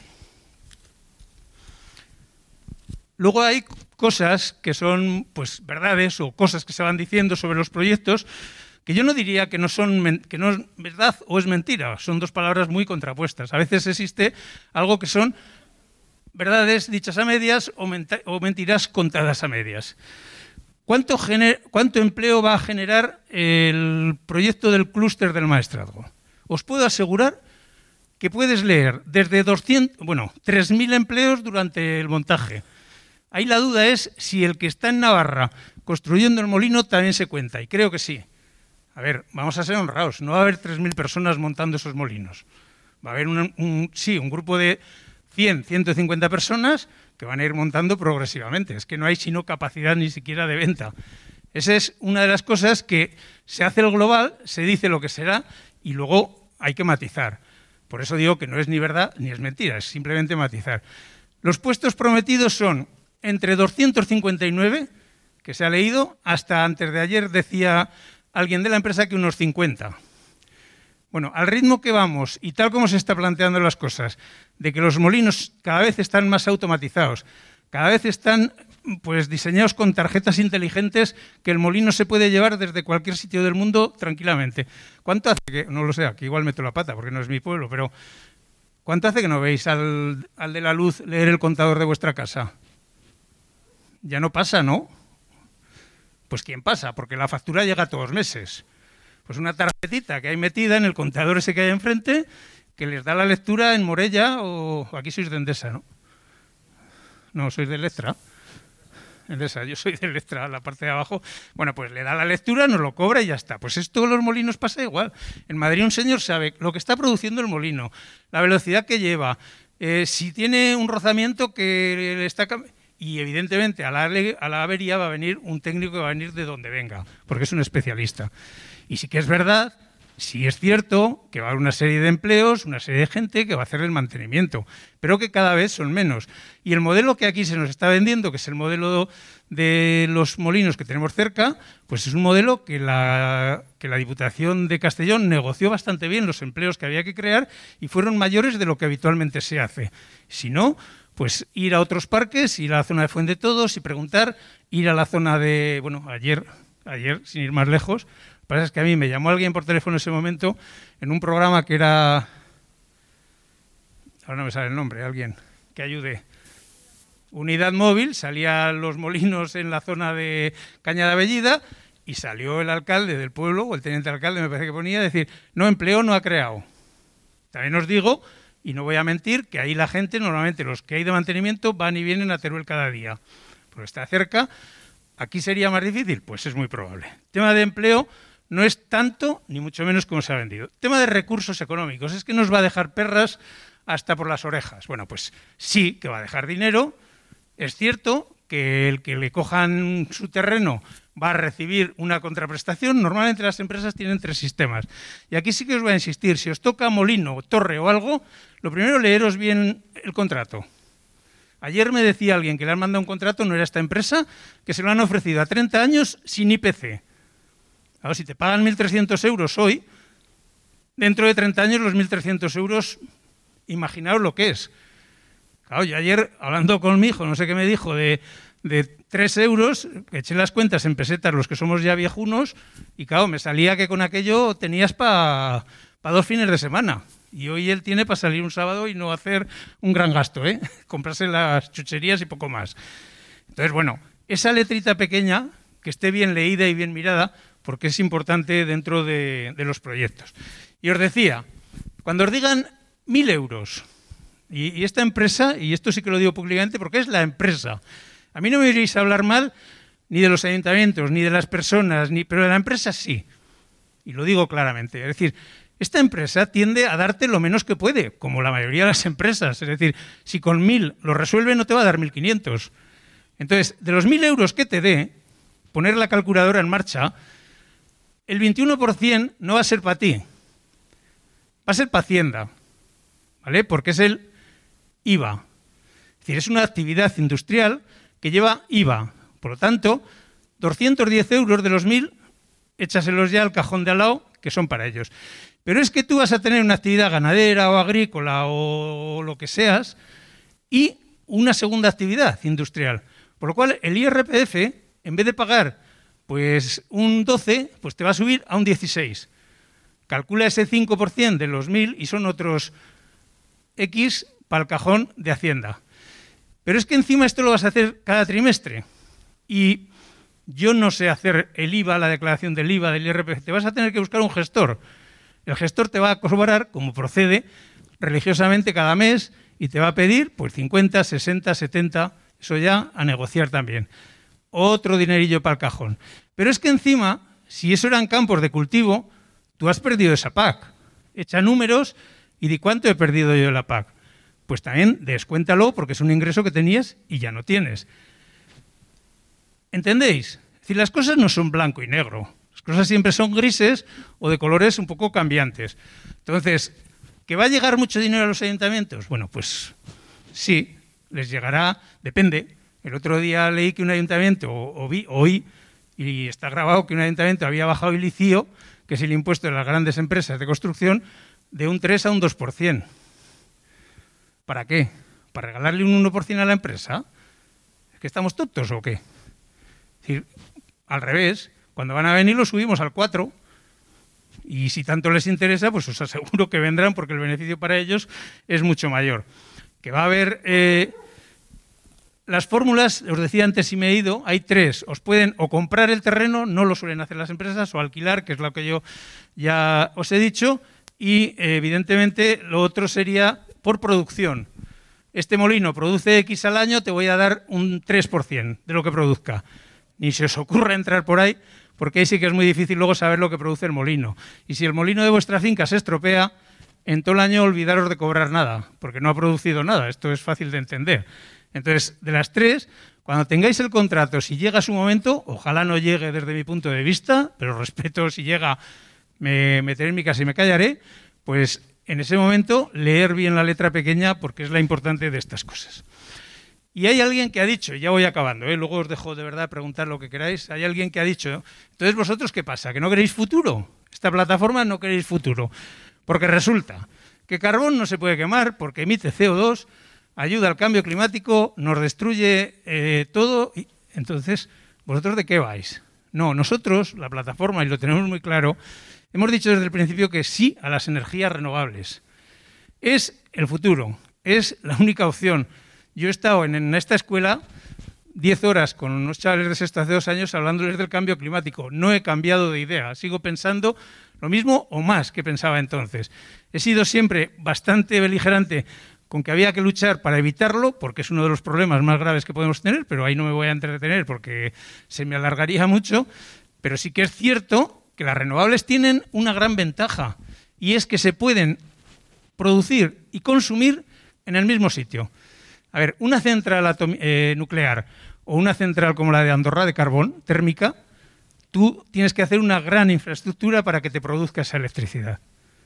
luego hay cosas que son pues verdades o cosas que se van diciendo sobre los proyectos que yo no diría que no son que no es verdad o es mentira, son dos palabras muy contrapuestas. A veces existe algo que son verdades dichas a medias o, menta, o mentiras contadas a medias. ¿Cuánto, gener, ¿Cuánto empleo va a generar el proyecto del clúster del maestrazgo? Os puedo asegurar que puedes leer desde doscientos, bueno, tres mil empleos durante el montaje. Ahí la duda es si el que está en Navarra construyendo el molino también se cuenta, y creo que sí. A ver, vamos a ser honrados, no va a haber tres mil personas montando esos molinos. Va a haber un, un, sí, un grupo de cien, ciento cincuenta personas que van a ir montando progresivamente. Es que no hay sino capacidad ni siquiera de venta. Esa es una de las cosas que se hace el global, se dice lo que será y luego hay que matizar. Por eso digo que no es ni verdad ni es mentira, es simplemente matizar. Los puestos prometidos son entre doscientos cincuenta y nueve, que se ha leído, hasta antes de ayer decía alguien de la empresa que unos cincuenta. Bueno, al ritmo que vamos y tal como se está planteando las cosas, de que los molinos cada vez están más automatizados, cada vez están pues diseñados con tarjetas inteligentes que el molino se puede llevar desde cualquier sitio del mundo tranquilamente. ¿Cuánto hace que, no lo sé, aquí igual meto la pata porque no es mi pueblo, pero ¿cuánto hace que no veis al, al de la luz leer el contador de vuestra casa? Ya no pasa, ¿no? Pues ¿quién pasa? Porque la factura llega todos los meses. Pues una tarjetita que hay metida en el contador ese que hay enfrente, que les da la lectura en Morella o... Aquí sois de Endesa, ¿no? No, sois de Electra. Endesa, yo soy de Electra, la parte de abajo. Bueno, pues le da la lectura, nos lo cobra y ya está. Pues esto en los molinos pasa igual. En Madrid un señor sabe lo que está produciendo el molino, la velocidad que lleva, eh, si tiene un rozamiento que le está... Y evidentemente a la, a la avería va a venir un técnico que va a venir de donde venga, porque es un especialista. Y sí que es verdad, sí es cierto que va a haber una serie de empleos, una serie de gente que va a hacer el mantenimiento, pero que cada vez son menos. Y el modelo que aquí se nos está vendiendo, que es el modelo de los molinos que tenemos cerca, pues es un modelo que la, que la Diputación de Castellón negoció bastante bien los empleos que había que crear y fueron mayores de lo que habitualmente se hace. Si no, pues ir a otros parques, ir a la zona de Fuendetodos y preguntar, ir a la zona de, bueno, ayer, ayer sin ir más lejos, lo que pasa es que a mí me llamó alguien por teléfono en ese momento en un programa que era, ahora no me sale el nombre, alguien que ayude, Unidad Móvil, salían los molinos en la zona de Cañada Bellida y salió el alcalde del pueblo, o el teniente alcalde me parece que ponía, a decir, no, empleo no ha creado. También os digo... Y no voy a mentir que ahí la gente, normalmente los que hay de mantenimiento, van y vienen a Teruel cada día. Porque está cerca. ¿Aquí sería más difícil? Pues es muy probable. El tema de empleo no es tanto, ni mucho menos como se ha vendido. El tema de recursos económicos es que nos va a dejar perras hasta por las orejas. Bueno, pues sí que va a dejar dinero. Es cierto que el que le cojan su terreno va a recibir una contraprestación. Normalmente las empresas tienen tres sistemas. Y aquí sí que os voy a insistir, si os toca molino, torre o algo, lo primero leeros bien el contrato. Ayer me decía alguien que le han mandado un contrato, no era esta empresa, que se lo han ofrecido a treinta años sin I P C. Ahora, si te pagan mil trescientos euros hoy, dentro de treinta años los mil trescientos euros, imaginaos lo que es. Claro, yo ayer, hablando con mi hijo, no sé qué me dijo, de... de tres euros, eché las cuentas en pesetas los que somos ya viejunos y claro, me salía que con aquello tenías para pa dos fines de semana y hoy él tiene para salir un sábado y no hacer un gran gasto, ¿eh? Comprarse las chucherías y poco más. Entonces, bueno, esa letrita pequeña, que esté bien leída y bien mirada, porque es importante dentro de, de los proyectos. Y os decía, cuando os digan mil euros, y, y esta empresa, y esto sí que lo digo públicamente porque es la empresa. A mí no me iréis a hablar mal ni de los ayuntamientos, ni de las personas, ni, pero de la empresa sí. y lo digo claramente. Es decir, esta empresa tiende a darte lo menos que puede, como la mayoría de las empresas. Es decir, si con mil lo resuelve, no te va a dar mil quinientos. Entonces, de los mil euros que te dé, poner la calculadora en marcha, el veintiuno por ciento no va a ser para ti, va a ser para Hacienda, ¿vale? Porque es el I V A. Es decir, es una actividad industrial que lleva I V A. Por lo tanto, doscientos diez euros de los mil, échaselos ya al cajón de al lado, que son para ellos. Pero es que tú vas a tener una actividad ganadera o agrícola o lo que seas y una segunda actividad industrial. Por lo cual, el I R P F, en vez de pagar pues un doce, pues te va a subir a un dieciséis. Calcula ese cinco por ciento de los mil y son otros X para el cajón de Hacienda. Pero es que encima esto lo vas a hacer cada trimestre. Y yo no sé hacer el I V A, la declaración del I V A, del I R P F. Te vas a tener que buscar un gestor. El gestor te va a cobrar, como procede, religiosamente cada mes y te va a pedir pues cincuenta, sesenta, setenta, eso ya a negociar también. Otro dinerillo para el cajón. Pero es que encima, si eso eran campos de cultivo, tú has perdido esa P A C. Echa números y di cuánto he perdido yo de la P A C. Pues también descuéntalo porque es un ingreso que tenías y ya no tienes. ¿Entendéis? Es decir, las cosas no son blanco y negro. Las cosas siempre son grises o de colores un poco cambiantes. Entonces, ¿que va a llegar mucho dinero a los ayuntamientos? Bueno, pues sí, les llegará, depende. El otro día leí que un ayuntamiento, o, o vi, oí, y está grabado que un ayuntamiento había bajado el I C I O, que es el impuesto de las grandes empresas de construcción, de un tres a un dos por ciento. ¿Para qué? ¿Para regalarle un uno por ciento a la empresa? ¿Es que estamos tontos o qué? Es decir, al revés, cuando van a venir lo subimos al cuatro y si tanto les interesa, pues os aseguro que vendrán porque el beneficio para ellos es mucho mayor. Que va a haber... Eh, las fórmulas, os decía antes si me he ido, hay tres. Os pueden o comprar el terreno, no lo suelen hacer las empresas, o alquilar, que es lo que yo ya os he dicho, y eh, evidentemente lo otro sería por producción. Este molino produce X al año, te voy a dar un tres por ciento de lo que produzca. Ni se os ocurra entrar por ahí, porque ahí sí que es muy difícil luego saber lo que produce el molino. Y si el molino de vuestra finca se estropea, en todo el año olvidaros de cobrar nada, porque no ha producido nada. Esto es fácil de entender. Entonces, de las tres, cuando tengáis el contrato, si llega su momento, ojalá no llegue desde mi punto de vista, pero respeto, si llega, me meteré en mi casa y me callaré, pues en ese momento leer bien la letra pequeña porque es la importante de estas cosas. Y hay alguien que ha dicho, y ya voy acabando, ¿eh? Luego os dejo de verdad preguntar lo que queráis, hay alguien que ha dicho, entonces vosotros ¿qué pasa? ¿Que no queréis futuro? Esta plataforma no queréis futuro, porque resulta que carbón no se puede quemar porque emite C O dos, ayuda al cambio climático, nos destruye eh, todo. Y, entonces, ¿vosotros de qué vais? No, nosotros, la plataforma, y lo tenemos muy claro, hemos dicho desde el principio que sí a las energías renovables. Es el futuro, es la única opción. Yo he estado en, en esta escuela diez horas con unos chavales de sexto hace dos años hablándoles del cambio climático. No he cambiado de idea, sigo pensando lo mismo o más que pensaba entonces. He sido siempre bastante beligerante con que había que luchar para evitarlo, porque es uno de los problemas más graves que podemos tener, pero ahí no me voy a entretener porque se me alargaría mucho, pero sí que es cierto que las renovables tienen una gran ventaja, y es que se pueden producir y consumir en el mismo sitio. A ver, una central eh, nuclear o una central como la de Andorra, de carbón, térmica, tú tienes que hacer una gran infraestructura para que te produzca esa electricidad.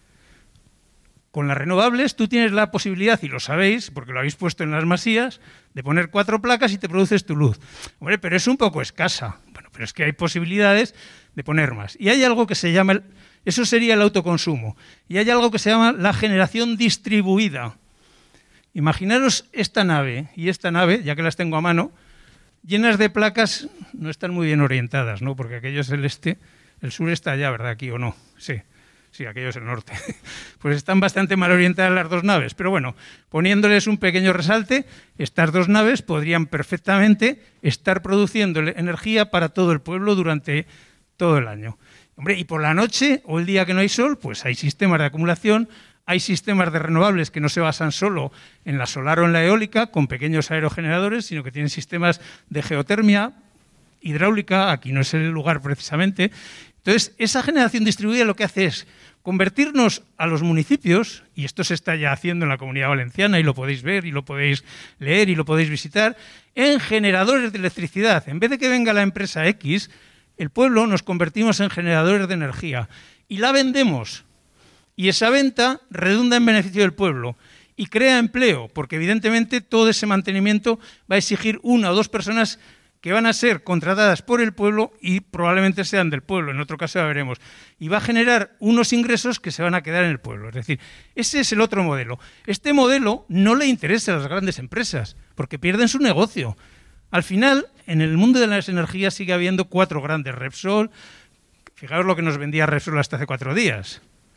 Con las renovables tú tienes la posibilidad, y lo sabéis, porque lo habéis puesto en las masías, de poner cuatro placas y te produces tu luz. Hombre, pero es un poco escasa. Bueno, pero es que hay posibilidades de poner más. Y hay algo que se llama, el, eso sería el autoconsumo, y hay algo que se llama la generación distribuida. Imaginaros esta nave y esta nave, ya que las tengo a mano, llenas de placas, no están muy bien orientadas, ¿no? Porque aquello es el este, el sur está allá, ¿verdad? Aquí o no, sí. Sí, aquello es el norte. Pues están bastante mal orientadas las dos naves. Pero bueno, poniéndoles un pequeño resalte, estas dos naves podrían perfectamente estar produciendo energía para todo el pueblo durante todo el año. Hombre, y por la noche o el día que no hay sol, pues hay sistemas de acumulación, hay sistemas de renovables que no se basan solo en la solar o en la eólica, con pequeños aerogeneradores, sino que tienen sistemas de geotermia hidráulica, aquí no es el lugar precisamente. Entonces, esa generación distribuida lo que hace es convertirnos a los municipios, y esto se está ya haciendo en la Comunidad Valenciana y lo podéis ver y lo podéis leer y lo podéis visitar, en generadores de electricidad. En vez de que venga la empresa X, el pueblo nos convertimos en generadores de energía y la vendemos. Y esa venta redunda en beneficio del pueblo y crea empleo, porque evidentemente todo ese mantenimiento va a exigir una o dos personas que van a ser contratadas por el pueblo y probablemente sean del pueblo, en otro caso ya veremos. Y va a generar unos ingresos que se van a quedar en el pueblo. Es decir, ese es el otro modelo. Este modelo no le interesa a las grandes empresas, porque pierden su negocio. Al final, en el mundo de las energías sigue habiendo cuatro grandes. Repsol, fijaos lo que nos vendía Repsol hasta hace cuatro días.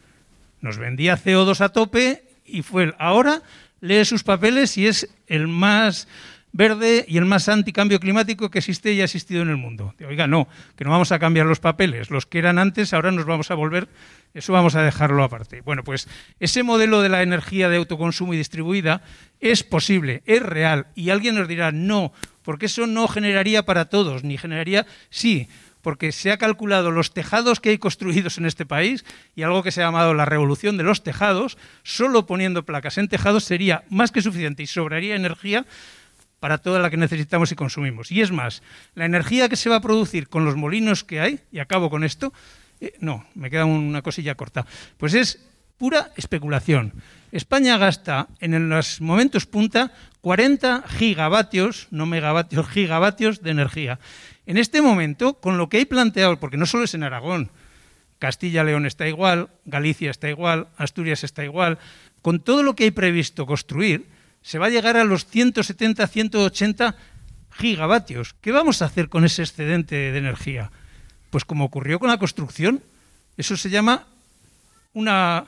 Nos vendía C O dos a tope y fue el, ahora lee sus papeles y es el más verde y el más anticambio climático que existe y ha existido en el mundo. Oiga, no, que no vamos a cambiar los papeles. Los que eran antes ahora nos vamos a volver, eso vamos a dejarlo aparte. Bueno, pues ese modelo de la energía de autoconsumo y distribuida es posible, es real. Y alguien nos dirá, no, porque eso no generaría para todos, ni generaría, sí, porque se ha calculado los tejados que hay construidos en este país y algo que se ha llamado la revolución de los tejados, solo poniendo placas en tejados sería más que suficiente y sobraría energía para toda la que necesitamos y consumimos. Y es más, la energía que se va a producir con los molinos que hay, y acabo con esto, eh, no, me queda una cosilla corta, pues es pura especulación. España gasta en los momentos punta cuarenta gigavatios, no megavatios, gigavatios de energía. En este momento, con lo que hay planteado, porque no solo es en Aragón, Castilla-León está igual, Galicia está igual, Asturias está igual, con todo lo que hay previsto construir, se va a llegar a los ciento setenta, ciento ochenta gigavatios. ¿Qué vamos a hacer con ese excedente de energía? Pues como ocurrió con la construcción, eso se llama una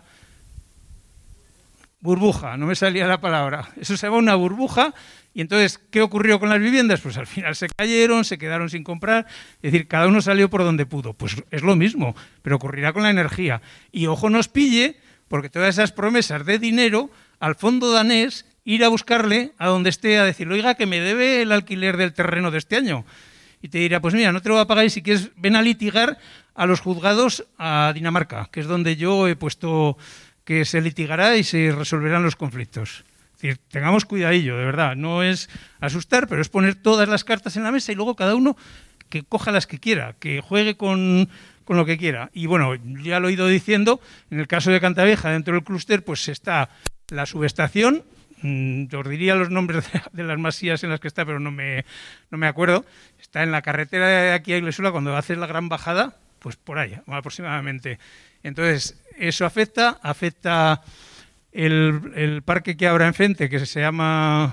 burbuja, no me salía la palabra. Eso se llama una burbuja y entonces, ¿qué ocurrió con las viviendas? Pues al final se cayeron, se quedaron sin comprar, es decir, cada uno salió por donde pudo. Pues es lo mismo, pero ocurrirá con la energía. Y ojo nos pille, porque todas esas promesas de dinero al fondo danés ir a buscarle a donde esté a decirle, oiga, que me debe el alquiler del terreno de este año. Y te dirá, pues mira, no te lo va a pagar y si quieres ven a litigar a los juzgados a Dinamarca, que es donde yo he puesto que se litigará y se resolverán los conflictos. Es decir, tengamos cuidadillo, de verdad. No es asustar, pero es poner todas las cartas en la mesa y luego cada uno que coja las que quiera, que juegue con, con lo que quiera. Y bueno, ya lo he ido diciendo, en el caso de Cantavieja, dentro del clúster, pues está la subestación. Os diría los nombres de, de las masías en las que está, pero no me, no me acuerdo. Está en la carretera de aquí a Iglesula, cuando haces la gran bajada, pues por ahí, aproximadamente. Entonces, eso afecta, afecta el, el parque que habrá enfrente, que se llama,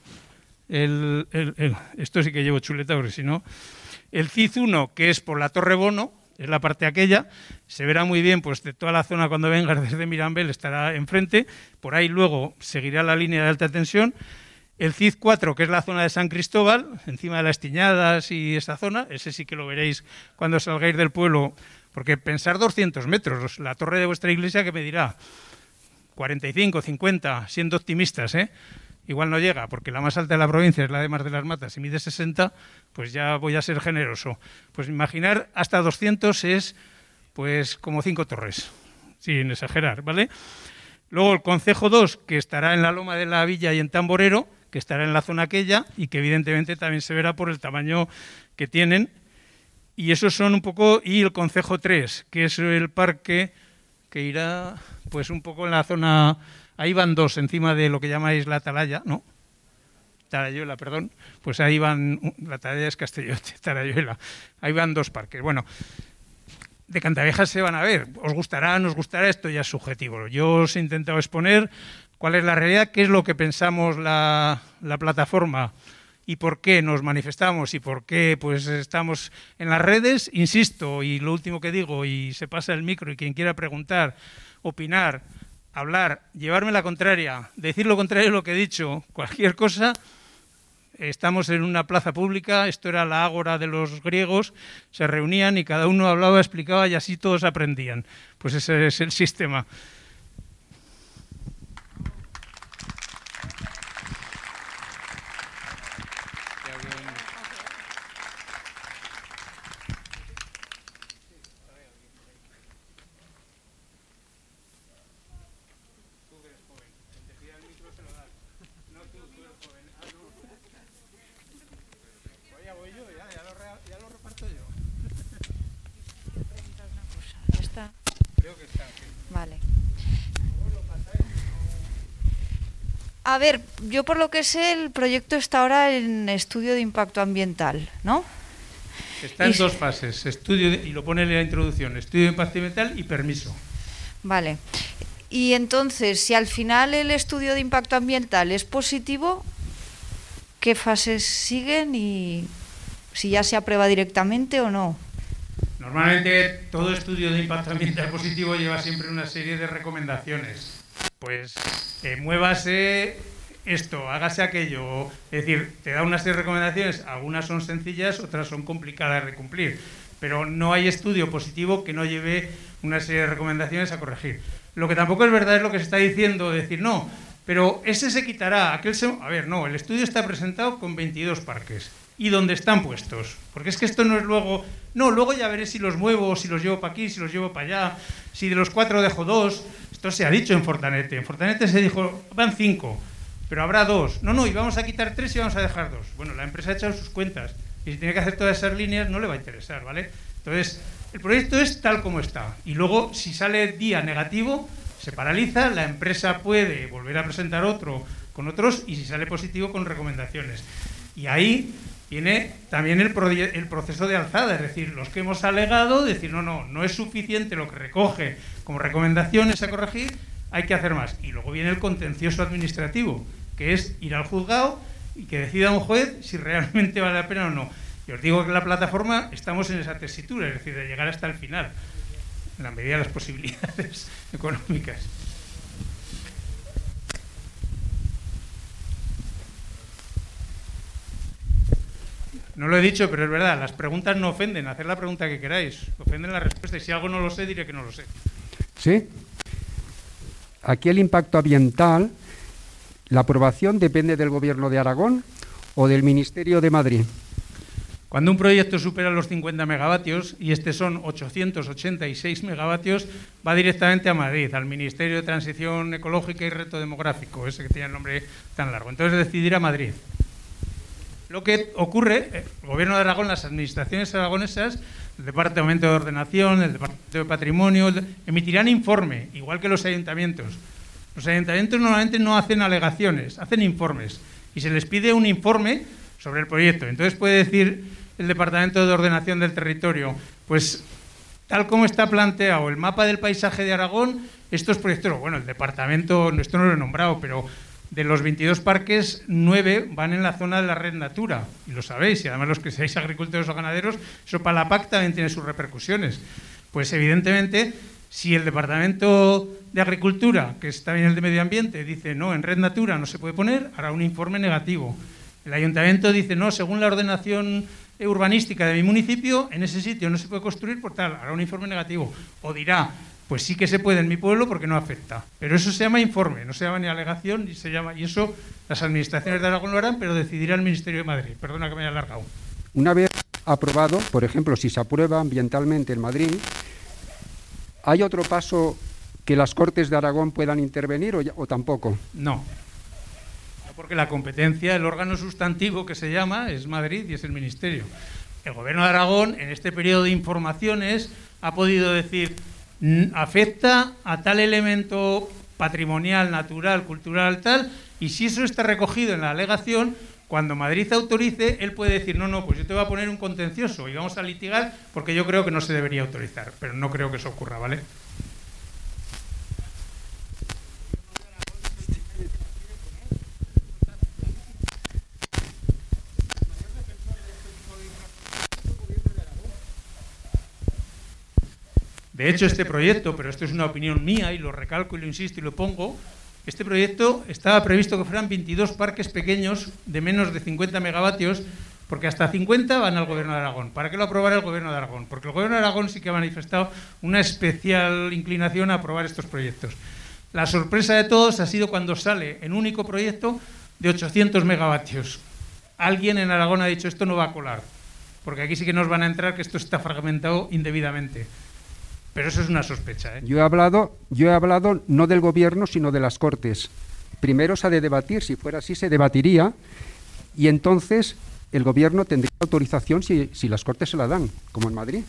el, el, el, esto sí que llevo chuleta, porque si no, el C I Z uno, que es por la Torre Bono, es la parte aquella, se verá muy bien, pues de toda la zona cuando vengas desde Mirambel estará enfrente, por ahí luego seguirá la línea de alta tensión, el C I Z cuatro, que es la zona de San Cristóbal, encima de las Tiñadas y esa zona, ese sí que lo veréis cuando salgáis del pueblo, porque pensar doscientos metros, la torre de vuestra iglesia que me dirá cuarenta y cinco, cincuenta, siendo optimistas, ¿eh? Igual no llega, porque la más alta de la provincia es la de Mar de las Matas y mide sesenta, pues ya voy a ser generoso. Pues imaginar hasta doscientos es pues como cinco torres, sin exagerar, ¿vale? Luego el Concejo dos, que estará en la Loma de la Villa y en Tamborero, que estará en la zona aquella y que evidentemente también se verá por el tamaño que tienen. Y esos son un poco, y el Concejo tres, que es el parque que irá pues un poco en la zona. Ahí van dos, encima de lo que llamáis la Atalaya, ¿no? Tarayuela, perdón. Pues ahí van, la Atalaya es Castellote, Tarayuela. Ahí van dos parques. Bueno, de Cantavieja se van a ver. Os gustará, nos gustará, esto ya es subjetivo. Yo os he intentado exponer cuál es la realidad, qué es lo que pensamos la, la plataforma y por qué nos manifestamos y por qué pues estamos en las redes. Insisto, y lo último que digo, y se pasa el micro y quien quiera preguntar, opinar, hablar, llevarme la contraria, decir lo contrario de lo que he dicho, cualquier cosa, estamos en una plaza pública, esto era la ágora de los griegos, se reunían y cada uno hablaba, explicaba y así todos aprendían. Pues ese es el sistema. A ver, yo por lo que sé, el proyecto está ahora en estudio de impacto ambiental, ¿no? Está en y... dos fases, estudio de, y lo pone en la introducción, estudio de impacto ambiental y permiso. Vale. Y entonces, si al final el estudio de impacto ambiental es positivo, ¿qué fases siguen y si ya se aprueba directamente o no? Normalmente todo estudio de impacto ambiental positivo lleva siempre una serie de recomendaciones. Pues eh, muévase esto, hágase aquello. Es decir, te da una serie de recomendaciones, algunas son sencillas, otras son complicadas de cumplir. Pero no hay estudio positivo que no lleve una serie de recomendaciones a corregir. Lo que tampoco es verdad es lo que se está diciendo, decir, no, pero ese se quitará, aquel se... A ver, no, el estudio está presentado con veintidós parques. ¿Y dónde están puestos? Porque es que esto no es luego... No, luego ya veré si los muevo, si los llevo para aquí, si los llevo para allá, si de los cuatro dejo dos. Esto se ha dicho en Fortanete. En Fortanete se dijo, van cinco, pero habrá dos. No, no, y vamos a quitar tres y vamos a dejar dos. Bueno, la empresa ha echado sus cuentas. Y si tiene que hacer todas esas líneas, no le va a interesar, ¿vale? Entonces, el proyecto es tal como está. Y luego, si sale día negativo, se paraliza, la empresa puede volver a presentar otro con otros y si sale positivo, con recomendaciones. Y ahí tiene también el, pro el proceso de alzada, es decir, los que hemos alegado, decir, no, no, no es suficiente lo que recoge como recomendaciones a corregir, hay que hacer más. Y luego viene el contencioso administrativo, que es ir al juzgado y que decida un juez si realmente vale la pena o no. Y os digo que en la plataforma estamos en esa tesitura, es decir, de llegar hasta el final, en la medida de las posibilidades económicas. No lo he dicho, pero es verdad, las preguntas no ofenden, hacer la pregunta que queráis, ofenden la respuesta, y si algo no lo sé, diré que no lo sé. Sí. Aquí el impacto ambiental, ¿la aprobación depende del Gobierno de Aragón o del Ministerio de Madrid? Cuando un proyecto supera los cincuenta megavatios, y este son ochocientos ochenta y seis megavatios, va directamente a Madrid, al Ministerio de Transición Ecológica y Reto Demográfico, ese que tiene el nombre tan largo. Entonces decidirá Madrid. Lo que ocurre, el Gobierno de Aragón, las administraciones aragonesas, el Departamento de Ordenación, el Departamento de Patrimonio, emitirán informe, igual que los ayuntamientos. Los ayuntamientos normalmente no hacen alegaciones, hacen informes, y se les pide un informe sobre el proyecto. Entonces puede decir el Departamento de Ordenación del Territorio, pues tal como está planteado el mapa del paisaje de Aragón, estos proyectos, bueno, el departamento, esto no lo he nombrado, pero de los veintidós parques, nueve van en la zona de la red Natura, y lo sabéis, y además los que seáis agricultores o ganaderos, eso para la P A C también tiene sus repercusiones. Pues evidentemente, si el Departamento de Agricultura, que es también el de Medio Ambiente, dice no, en red Natura no se puede poner, hará un informe negativo. El Ayuntamiento dice no, según la ordenación urbanística de mi municipio, en ese sitio no se puede construir, por tal, hará un informe negativo. O dirá, pues sí que se puede en mi pueblo porque no afecta. Pero eso se llama informe, no se llama ni alegación, ni se llama, y eso las administraciones de Aragón lo harán, pero decidirá el Ministerio de Madrid. Perdona que me haya alargado. Una vez aprobado, por ejemplo, si se aprueba ambientalmente en Madrid, ¿hay otro paso que las Cortes de Aragón puedan intervenir o, ya, o tampoco? No. Porque la competencia, el órgano sustantivo que se llama, es Madrid y es el Ministerio. El Gobierno de Aragón, en este periodo de informaciones, ha podido decir, afecta a tal elemento patrimonial, natural, cultural, tal, y si eso está recogido en la alegación, cuando Madrid autorice, él puede decir, no, no, pues yo te voy a poner un contencioso y vamos a litigar porque yo creo que no se debería autorizar, pero no creo que eso ocurra, ¿vale? De hecho, este proyecto, pero esto es una opinión mía y lo recalco y lo insisto y lo pongo, este proyecto estaba previsto que fueran veintidós parques pequeños de menos de cincuenta megavatios, porque hasta cincuenta van al Gobierno de Aragón. ¿Para qué lo aprobara el Gobierno de Aragón? Porque el Gobierno de Aragón sí que ha manifestado una especial inclinación a aprobar estos proyectos. La sorpresa de todos ha sido cuando sale en un único proyecto de ochocientos megavatios. Alguien en Aragón ha dicho, esto no va a colar, porque aquí sí que nos van a entrar que esto está fragmentado indebidamente. Pero eso es una sospecha, ¿eh? Yo he hablado, yo he hablado no del Gobierno, sino de las Cortes. Primero se ha de debatir, si fuera así se debatiría, y entonces el Gobierno tendría autorización si, si las Cortes se la dan, como en Madrid.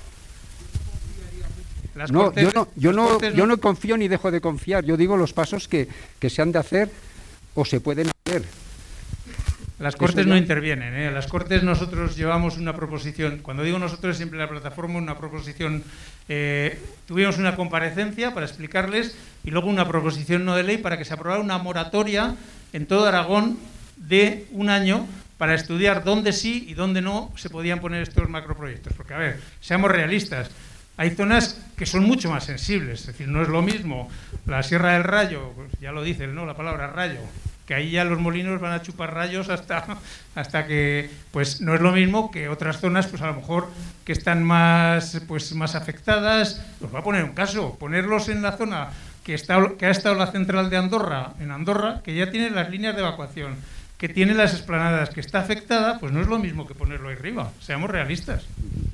Las no, cortes, yo, no, yo, no, cortes yo no... no confío ni dejo de confiar, yo digo los pasos que, que se han de hacer o se pueden hacer. Las Cortes no intervienen, ¿eh? Las Cortes nosotros llevamos una proposición, cuando digo nosotros siempre la plataforma, una proposición, eh, tuvimos una comparecencia para explicarles y luego una proposición no de ley para que se aprobara una moratoria en todo Aragón de un año para estudiar dónde sí y dónde no se podían poner estos macroproyectos. Porque, a ver, seamos realistas, hay zonas que son mucho más sensibles, es decir, no es lo mismo la Sierra del Rayo, pues ya lo dice, ¿no?, la palabra rayo, que ahí ya los molinos van a chupar rayos hasta, hasta que, pues no es lo mismo que otras zonas, pues a lo mejor que están más, pues, más afectadas. Os voy a poner un caso, ponerlos en la zona que, está, que ha estado la central de Andorra, en Andorra, que ya tiene las líneas de evacuación, que tiene las explanadas, que está afectada, pues no es lo mismo que ponerlo ahí arriba, seamos realistas.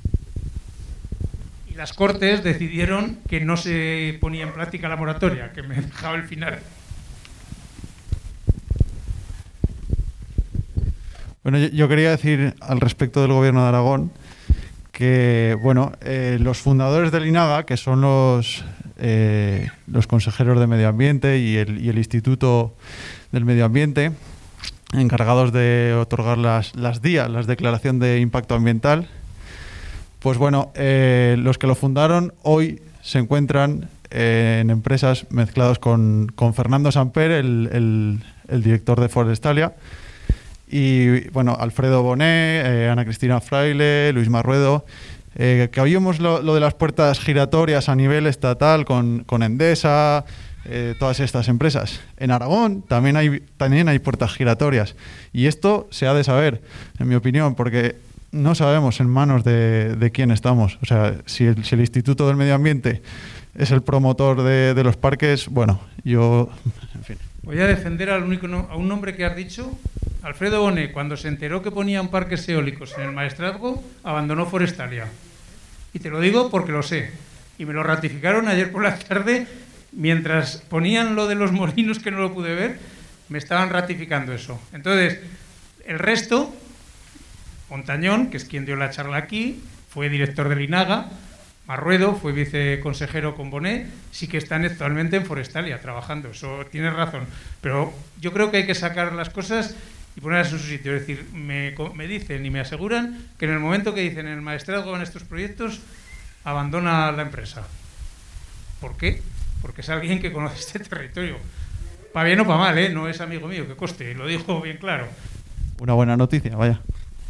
Y las Cortes decidieron que no se ponía en práctica la moratoria, que me dejaba el final. Bueno, yo, yo quería decir al respecto del Gobierno de Aragón que, bueno, eh, los fundadores del INAGA, que son los, eh, los consejeros de Medio Ambiente y el, y el Instituto del Medio Ambiente, encargados de otorgar las, las D I A, las Declaración de Impacto Ambiental, pues bueno, eh, los que lo fundaron hoy se encuentran eh, en empresas mezclados con, con Fernando Samper, el, el, el director de Forestalia, y bueno, Alfredo Bonet, eh, Ana Cristina Fraile, Luis Marruedo, eh, que oímos lo, lo de las puertas giratorias a nivel estatal con, con Endesa, eh, todas estas empresas. En Aragón también hay, también hay puertas giratorias, y esto se ha de saber, en mi opinión, porque no sabemos en manos de, de quién estamos. O sea, si el, si el Instituto del Medio Ambiente es el promotor de, de los parques, bueno, yo, en fin. Voy a defender al único no, a un nombre que has dicho. Alfredo Bonet, cuando se enteró que ponían parques eólicos en el Maestrazgo, abandonó Forestalia. Y te lo digo porque lo sé. Y me lo ratificaron ayer por la tarde, mientras ponían lo de los molinos, que no lo pude ver, me estaban ratificando eso. Entonces, el resto, Montañón, que es quien dio la charla aquí, fue director del INAGA, Marruedo fue viceconsejero con Bonet, sí que están actualmente en Forestalia trabajando, eso tienes razón. Pero yo creo que hay que sacar las cosas y ponerlas en su sitio. Es decir, me, me dicen y me aseguran que en el momento que dicen en el Maestrazgo en estos proyectos, abandona la empresa. ¿Por qué? Porque es alguien que conoce este territorio. Para bien o para mal, ¿eh? No es amigo mío, que coste, lo dijo bien claro. Una buena noticia, vaya.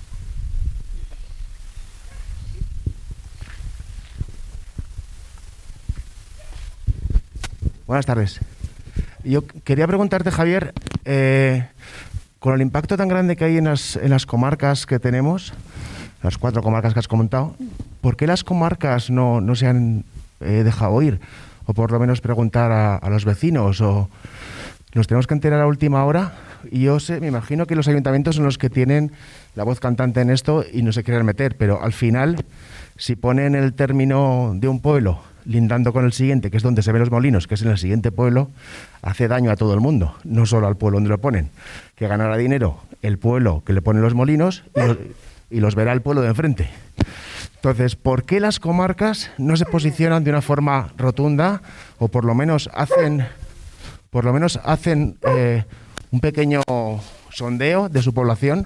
Buenas tardes. Yo quería preguntarte, Javier, eh, con el impacto tan grande que hay en las, en las comarcas que tenemos, las cuatro comarcas que has comentado, ¿por qué las comarcas no, no se han eh, dejado oír? O por lo menos preguntar a, a los vecinos, o nos tenemos que enterar a última hora. Y yo sé, me imagino que los ayuntamientos son los que tienen la voz cantante en esto y no se quieren meter, pero al final, si ponen el término de un pueblo lindando con el siguiente, que es donde se ven los molinos, que es en el siguiente pueblo, hace daño a todo el mundo, no solo al pueblo donde lo ponen. Que ganará dinero el pueblo que le pone los molinos y los, y los verá el pueblo de enfrente. Entonces, ¿por qué las comarcas no se posicionan de una forma rotunda, o por lo menos hacen, por lo menos hacen eh, un pequeño sondeo de su población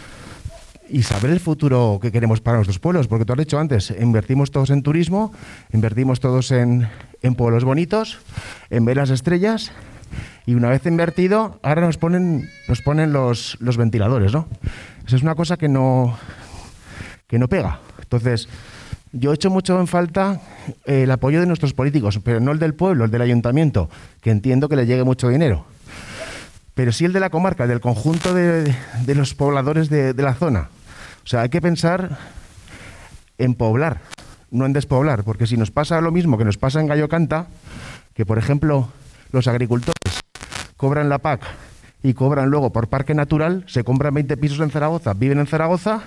y saber el futuro que queremos para nuestros pueblos? Porque tú has dicho antes, invertimos todos en turismo, invertimos todos en, en pueblos bonitos, en ver las estrellas, y una vez invertido, ahora nos ponen, nos ponen los, los ventiladores, ¿no? Esa es una cosa que no, que no pega. Entonces, yo echo mucho en falta eh, el apoyo de nuestros políticos, pero no el del pueblo, el del ayuntamiento, que entiendo que le llegue mucho dinero, pero sí el de la comarca, el del conjunto de, de los pobladores de, de la zona. O sea, hay que pensar en poblar, no en despoblar, porque si nos pasa lo mismo que nos pasa en Gallo Canta, que por ejemplo los agricultores cobran la P A C y cobran luego por parque natural, se compran veinte pisos en Zaragoza, viven en Zaragoza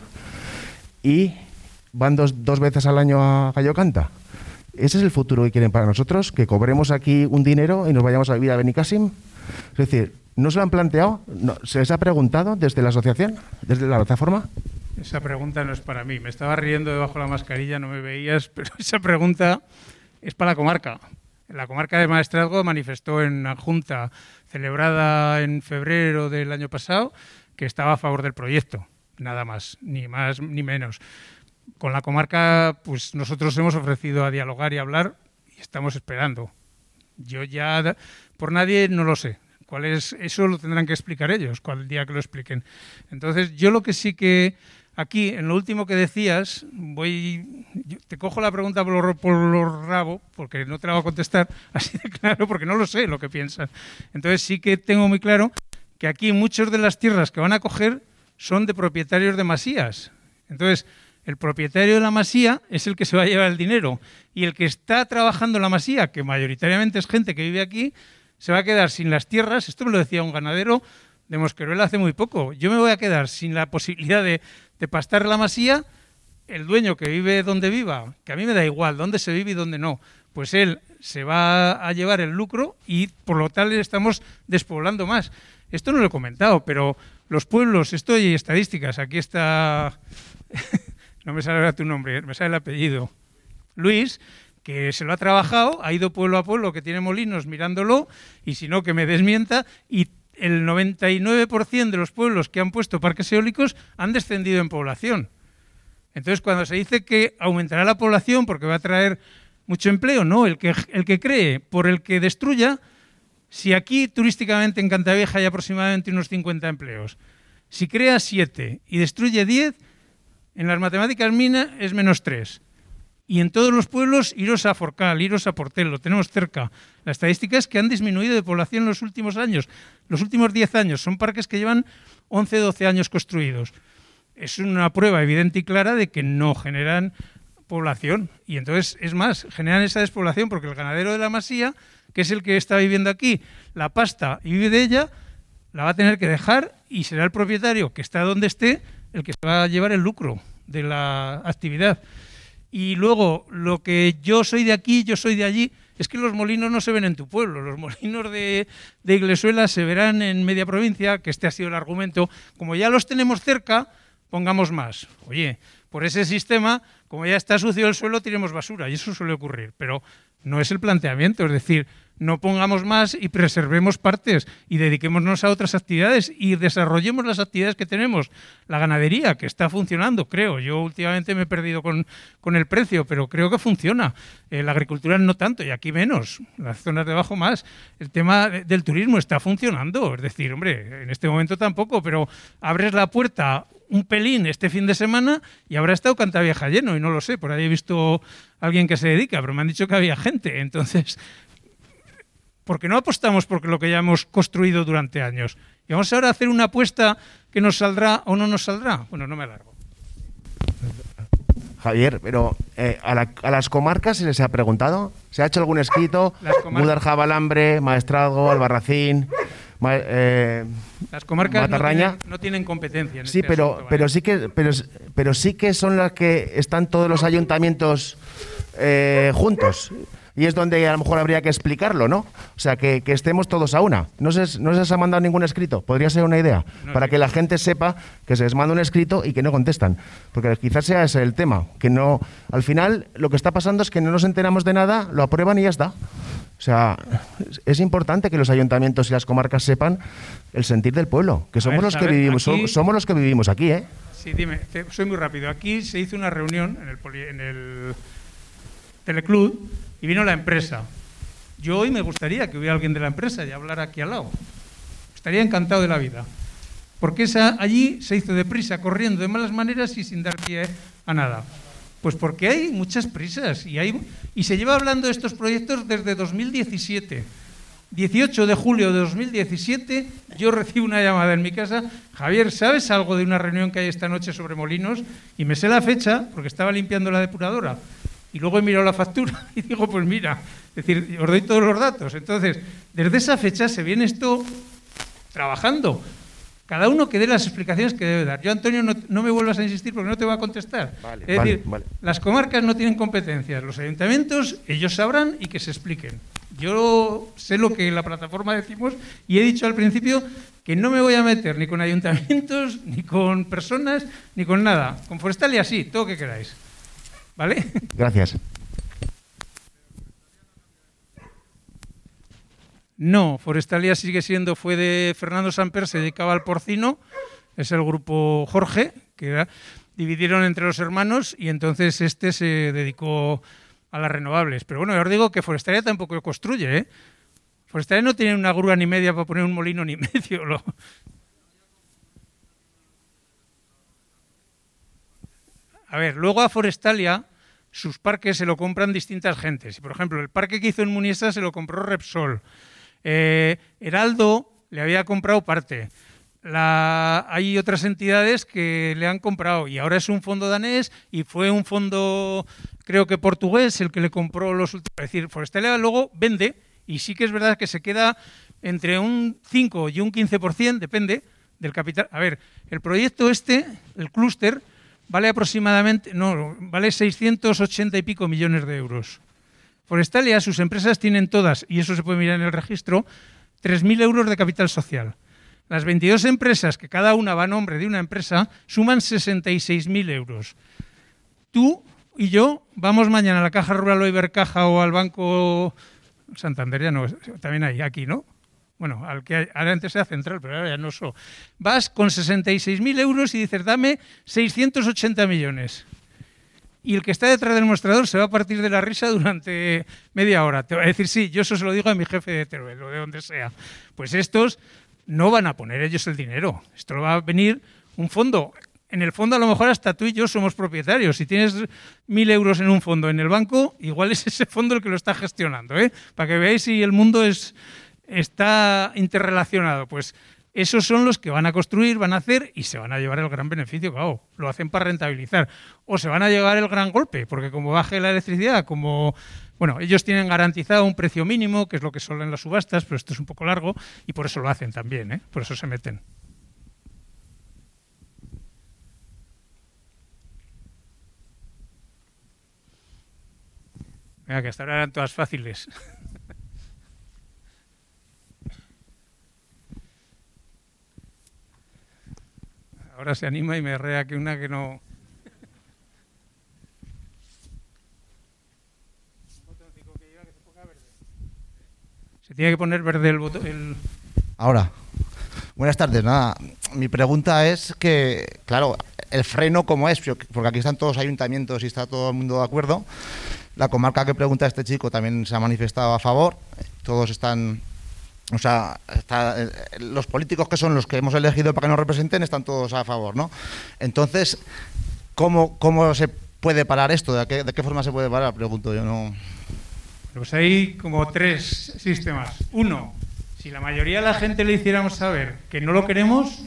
y van dos, dos veces al año a Gallo Canta. Ese es el futuro que quieren para nosotros, que cobremos aquí un dinero y nos vayamos a vivir a Benicàssim. Es decir, ¿no se lo han planteado? No, ¿se les ha preguntado desde la asociación, desde la plataforma? Esa pregunta no es para mí. Me estaba riendo debajo de la mascarilla, no me veías, pero esa pregunta es para la comarca. La comarca de Maestrazgo manifestó en una junta celebrada en febrero del año pasado que estaba a favor del proyecto, nada más, ni más ni menos. Con la comarca, pues nosotros hemos ofrecido a dialogar y hablar y estamos esperando. Yo ya, por nadie, no lo sé. ¿Cuál es? Eso lo tendrán que explicar ellos, cuál día que lo expliquen. Entonces, yo lo que sí que aquí, en lo último que decías, voy, te cojo la pregunta por los por lo rabo, porque no te la voy a contestar así de claro, porque no lo sé lo que piensan. Entonces, sí que tengo muy claro que aquí muchas de las tierras que van a coger son de propietarios de masías. Entonces, el propietario de la masía es el que se va a llevar el dinero y el que está trabajando en la masía, que mayoritariamente es gente que vive aquí, se va a quedar sin las tierras. Esto me lo decía un ganadero de Mosqueruela hace muy poco. Yo me voy a quedar sin la posibilidad de, de pastar la masía. El dueño que vive donde viva, que a mí me da igual dónde se vive y dónde no, pues él se va a llevar el lucro y por lo tal estamos despoblando más. Esto no lo he comentado, pero los pueblos, esto hay estadísticas, aquí está... No me sale ahora tu nombre, me sale el apellido. Luis, que se lo ha trabajado, ha ido pueblo a pueblo que tiene molinos mirándolo, y si no, que me desmienta, y el noventa y nueve por ciento de los pueblos que han puesto parques eólicos han descendido en población. Entonces, cuando se dice que aumentará la población porque va a traer mucho empleo, no, el que, el que cree por el que destruya, si aquí turísticamente en Cantavieja hay aproximadamente unos cincuenta empleos, si crea siete y destruye diez, en las matemáticas minas es menos tres. Y en todos los pueblos, iros a Forcal, iros a Portel, lo tenemos cerca. La estadística es que han disminuido de población en los últimos años, los últimos diez años. Son parques que llevan once, doce años construidos. Es una prueba evidente y clara de que no generan población. Y entonces, es más, generan esa despoblación porque el ganadero de la masía, que es el que está viviendo aquí, la pasta y vive de ella, la va a tener que dejar y será el propietario que está donde esté el que se va a llevar el lucro de la actividad. Y luego, lo que yo soy de aquí, yo soy de allí, es que los molinos no se ven en tu pueblo. Los molinos de, de Iglesuela se verán en media provincia, que este ha sido el argumento. Como ya los tenemos cerca, pongamos más. Oye, por ese sistema, como ya está sucio el suelo, tiremos basura, y eso suele ocurrir. Pero no es el planteamiento, es decir, no pongamos más y preservemos partes y dediquémonos a otras actividades y desarrollemos las actividades que tenemos. La ganadería, que está funcionando, creo. Yo últimamente me he perdido con, con el precio, pero creo que funciona. Eh, la agricultura no tanto, y aquí menos. Las zonas de abajo más. El tema del turismo está funcionando. Es decir, hombre, en este momento tampoco, pero abres la puerta un pelín este fin de semana y habrá estado Cantavieja lleno, y no lo sé. Por ahí he visto a alguien que se dedica, pero me han dicho que había gente. Entonces... porque no apostamos por lo que ya hemos construido durante años. Y vamos ahora a hacer una apuesta que nos saldrá o no nos saldrá. Bueno, no me alargo. Javier, pero eh, a, la, a las comarcas se les ha preguntado, ¿se ha hecho algún escrito? Gudarja, Balambre, Maestrazgo, Albarracín, ma, eh, las comarcas Matarraña. No tienen, no tienen competencia. En sí, este pero, asunto, ¿vale? pero sí que, pero, pero sí que son las que están todos los ayuntamientos eh, juntos. Y es donde a lo mejor habría que explicarlo, ¿no? O sea, que, que estemos todos a una. ¿No se, no se os ha mandado ningún escrito? Podría ser una idea. No, para sí. que la gente sepa que se les manda un escrito y que no contestan. Porque quizás sea ese el tema. Que no, al final, lo que está pasando es que no nos enteramos de nada, lo aprueban y ya está. O sea, es, es importante que los ayuntamientos y las comarcas sepan el sentir del pueblo. Que somos, ver, los, que vivimos, aquí, somos los que vivimos aquí, ¿eh? Sí, dime. Soy muy rápido. Aquí se hizo una reunión en el, poli, en el Teleclub y vino la empresa. Yo hoy me gustaría que hubiera alguien de la empresa y hablar aquí al lado. Estaría encantado de la vida. Porque esa, allí se hizo deprisa, corriendo de malas maneras y sin dar pie a nada. Pues porque hay muchas prisas y, hay, y se lleva hablando de estos proyectos desde dos mil diecisiete. dieciocho de julio de dos mil diecisiete, yo recibo una llamada en mi casa. Javier, ¿sabes algo de una reunión que hay esta noche sobre molinos? Y me sé la fecha porque estaba limpiando la depuradora. Y luego he mirado la factura y digo, pues mira, es decir, os doy todos los datos. Entonces, desde esa fecha se viene esto trabajando. Cada uno que dé las explicaciones que debe dar. Yo, Antonio, no, no me vuelvas a insistir porque no te voy a contestar. Vale, es vale, decir, vale. Las comarcas no tienen competencias. Los ayuntamientos, ellos sabrán y que se expliquen. Yo sé lo que en la plataforma decimos y he dicho al principio que no me voy a meter ni con ayuntamientos, ni con personas, ni con nada. Con Forestal y así, todo lo que queráis. ¿Vale? Gracias. No, Forestalia sigue siendo, fue de Fernando Samper, se dedicaba al porcino, es el grupo Jorge, que era, dividieron entre los hermanos y entonces este se dedicó a las renovables. Pero bueno, yo os digo que Forestalia tampoco construye, ¿eh? Forestalia no tiene una grúa ni media para poner un molino ni medio. Lo... A ver, luego a Forestalia sus parques se lo compran distintas gentes. Por ejemplo, el parque que hizo en Muniesa se lo compró Repsol. Eh, Heraldo le había comprado parte. La, hay otras entidades que le han comprado y ahora es un fondo danés y fue un fondo, creo que portugués, el que le compró los últimos. Es decir, Forestalia luego vende y sí que es verdad que se queda entre un cinco y un quince por ciento, depende del capital. A ver, el proyecto este, el clúster, vale aproximadamente, no, vale seiscientos ochenta y pico millones de euros. Forestalia, sus empresas tienen todas, y eso se puede mirar en el registro, tres mil euros de capital social. Las veintidós empresas, que cada una va a nombre de una empresa, suman sesenta y seis mil euros. Tú y yo vamos mañana a la Caja Rural o Ibercaja o al Banco Santander, ya no, también hay aquí, ¿no? Bueno, al que ahora antes era Central, pero ahora ya no so. Vas con sesenta y seis mil euros y dices, dame seiscientos ochenta millones. Y el que está detrás del mostrador se va a partir de la risa durante media hora. Te va a decir, sí, yo eso se lo digo a mi jefe de Teruel o de donde sea. Pues estos no van a poner ellos el dinero. Esto lo va a venir un fondo. En el fondo, a lo mejor hasta tú y yo somos propietarios. Si tienes mil euros en un fondo en el banco, igual es ese fondo el que lo está gestionando, ¿eh? Para que veáis si el mundo es, está interrelacionado. Pues esos son los que van a construir, van a hacer y se van a llevar el gran beneficio. Claro, lo hacen para rentabilizar. O se van a llevar el gran golpe, porque como baje la electricidad, como... Bueno, ellos tienen garantizado un precio mínimo, que es lo que son en las subastas, pero esto es un poco largo y por eso lo hacen también, ¿eh? Por eso se meten. Mira, que hasta ahora eran todas fáciles. Ahora se anima y me rea que una que no... Se tiene que poner verde el botón. El... Ahora. Buenas tardes. Nada, mi pregunta es que, claro, el freno cómo es, porque aquí están todos los ayuntamientos y está todo el mundo de acuerdo. La comarca que pregunta este chico también se ha manifestado a favor. Todos están, o sea, está, los políticos que son los que hemos elegido para que nos representen están todos a favor, ¿no? Entonces, ¿cómo, cómo se puede parar esto? ¿De qué, de qué forma se puede parar? Pregunto yo, no. Pues hay como tres sistemas. Uno, si la mayoría de la gente le hiciéramos saber que no lo queremos,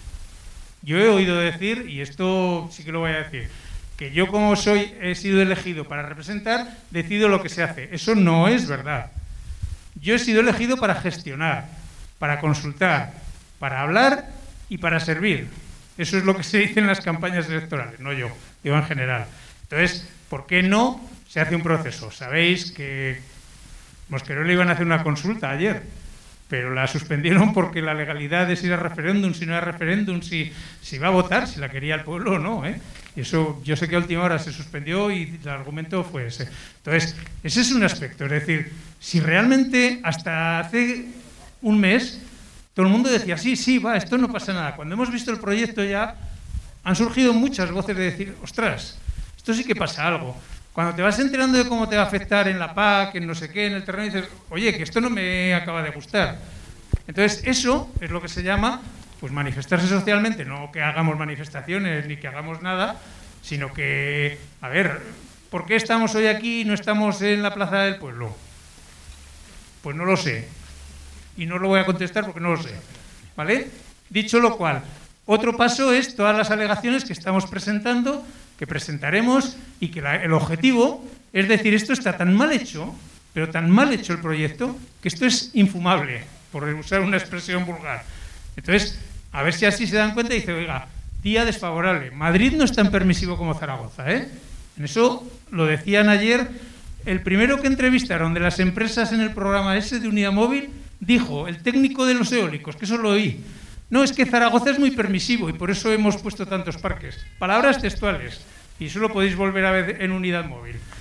yo he oído decir, y esto sí que lo voy a decir, que yo como soy he sido elegido para representar, decido lo que se hace. Eso no es verdad. Yo he sido elegido para gestionar, para consultar, para hablar y para servir. Eso es lo que se dice en las campañas electorales, no yo, digo en general. Entonces, ¿por qué no se hace un proceso? Sabéis que Mosquero le iban a hacer una consulta ayer, pero la suspendieron porque la legalidad de si era referéndum, si no era referéndum, si, si iba a votar, si la quería el pueblo o no, ¿eh? Y eso yo sé que a última hora se suspendió y el argumento fue ese. Entonces, ese es un aspecto. Es decir, si realmente hasta hace un mes todo el mundo decía, sí, sí, va, esto no pasa nada. Cuando hemos visto el proyecto ya han surgido muchas voces de decir, ostras, esto sí que pasa algo. Cuando te vas enterando de cómo te va a afectar en la P A C, en no sé qué, en el terreno, dices, oye, que esto no me acaba de gustar. Entonces, eso es lo que se llama pues manifestarse socialmente, no que hagamos manifestaciones ni que hagamos nada, sino que, a ver, ¿por qué estamos hoy aquí y no estamos en la Plaza del Pueblo? Pues no lo sé. Y no lo voy a contestar porque no lo sé. ¿Vale? Dicho lo cual, otro paso es todas las alegaciones que estamos presentando, que presentaremos y que la, el objetivo es decir, esto está tan mal hecho, pero tan mal hecho el proyecto, que esto es infumable, por usar una expresión vulgar. Entonces, a ver si así se dan cuenta y dice, oiga, día desfavorable. Madrid no es tan permisivo como Zaragoza, ¿eh? En eso lo decían ayer. El primero que entrevistaron de las empresas en el programa ese de Unidad Móvil dijo, el técnico de los eólicos, que eso lo oí, no, es que Zaragoza es muy permisivo y por eso hemos puesto tantos parques. Palabras textuales. Y eso lo podéis volver a ver en Unidad Móvil.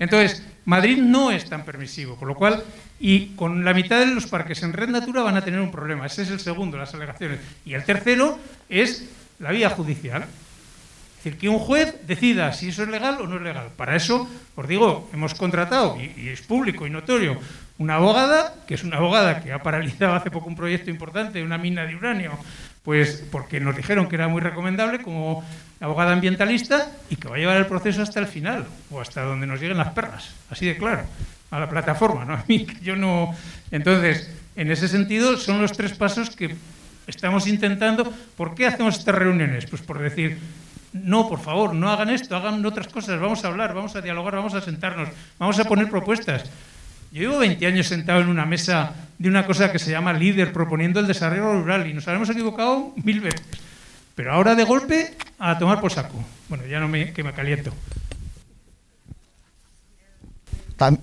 Entonces, Madrid no es tan permisivo, por lo cual, y con la mitad de los parques en red natura van a tener un problema. Ese es el segundo, las alegaciones. Y el tercero es la vía judicial. Es decir, que un juez decida si eso es legal o no es legal. Para eso, os digo, hemos contratado, y, y es público y notorio, una abogada, que es una abogada que ha paralizado hace poco un proyecto importante de una mina de uranio, pues porque nos dijeron que era muy recomendable como abogada ambientalista y que va a llevar el proceso hasta el final, o hasta donde nos lleguen las perras, así de claro, a la plataforma, ¿no? A mí, que yo no... Entonces, en ese sentido, son los tres pasos que estamos intentando. ¿Por qué hacemos estas reuniones? Pues por decir... No, por favor, no hagan esto, hagan otras cosas, vamos a hablar, vamos a dialogar, vamos a sentarnos, vamos a poner propuestas. Yo llevo veinte años sentado en una mesa de una cosa que se llama líder, proponiendo el desarrollo rural, y nos habremos equivocado mil veces. Pero ahora de golpe, a tomar por saco. Bueno, ya no me, que me caliento. Tam-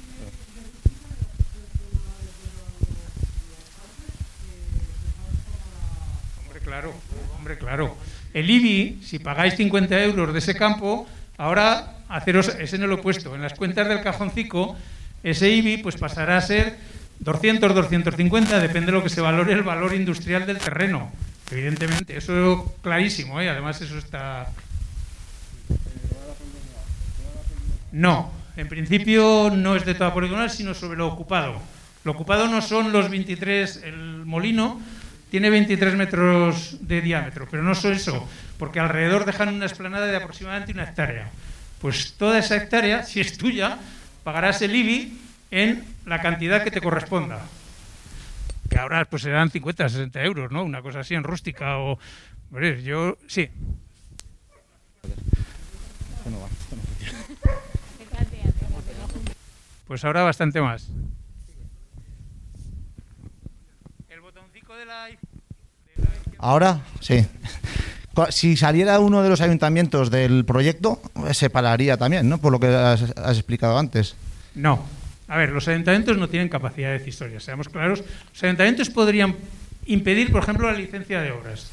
Hombre, claro, hombre, claro. El I B I, si pagáis cincuenta euros de ese campo, ahora haceros, es en el opuesto, en las cuentas del cajoncico, ese I B I pues pasará a ser doscientos, doscientos cincuenta, depende de lo que se valore el valor industrial del terreno, evidentemente, eso es clarísimo, ¿eh? Además eso está... No, en principio no es de toda poligonal, sino sobre lo ocupado. Lo ocupado no son los veintitrés, el molino tiene veintitrés metros de diámetro, pero no solo eso, porque alrededor dejan una explanada de aproximadamente una hectárea. Pues toda esa hectárea, si es tuya, pagarás el I B I en la cantidad que te corresponda. Que ahora pues serán cincuenta, sesenta euros, ¿no? Una cosa así en rústica o... Hombre, yo... Sí. Pues ahora bastante más. El botoncito de la... Ahora, sí. Si saliera uno de los ayuntamientos del proyecto, se pararía también, ¿no? Por lo que has, has explicado antes. No. A ver, los ayuntamientos no tienen capacidad decisoria, seamos claros. Los ayuntamientos podrían impedir, por ejemplo, la licencia de obras.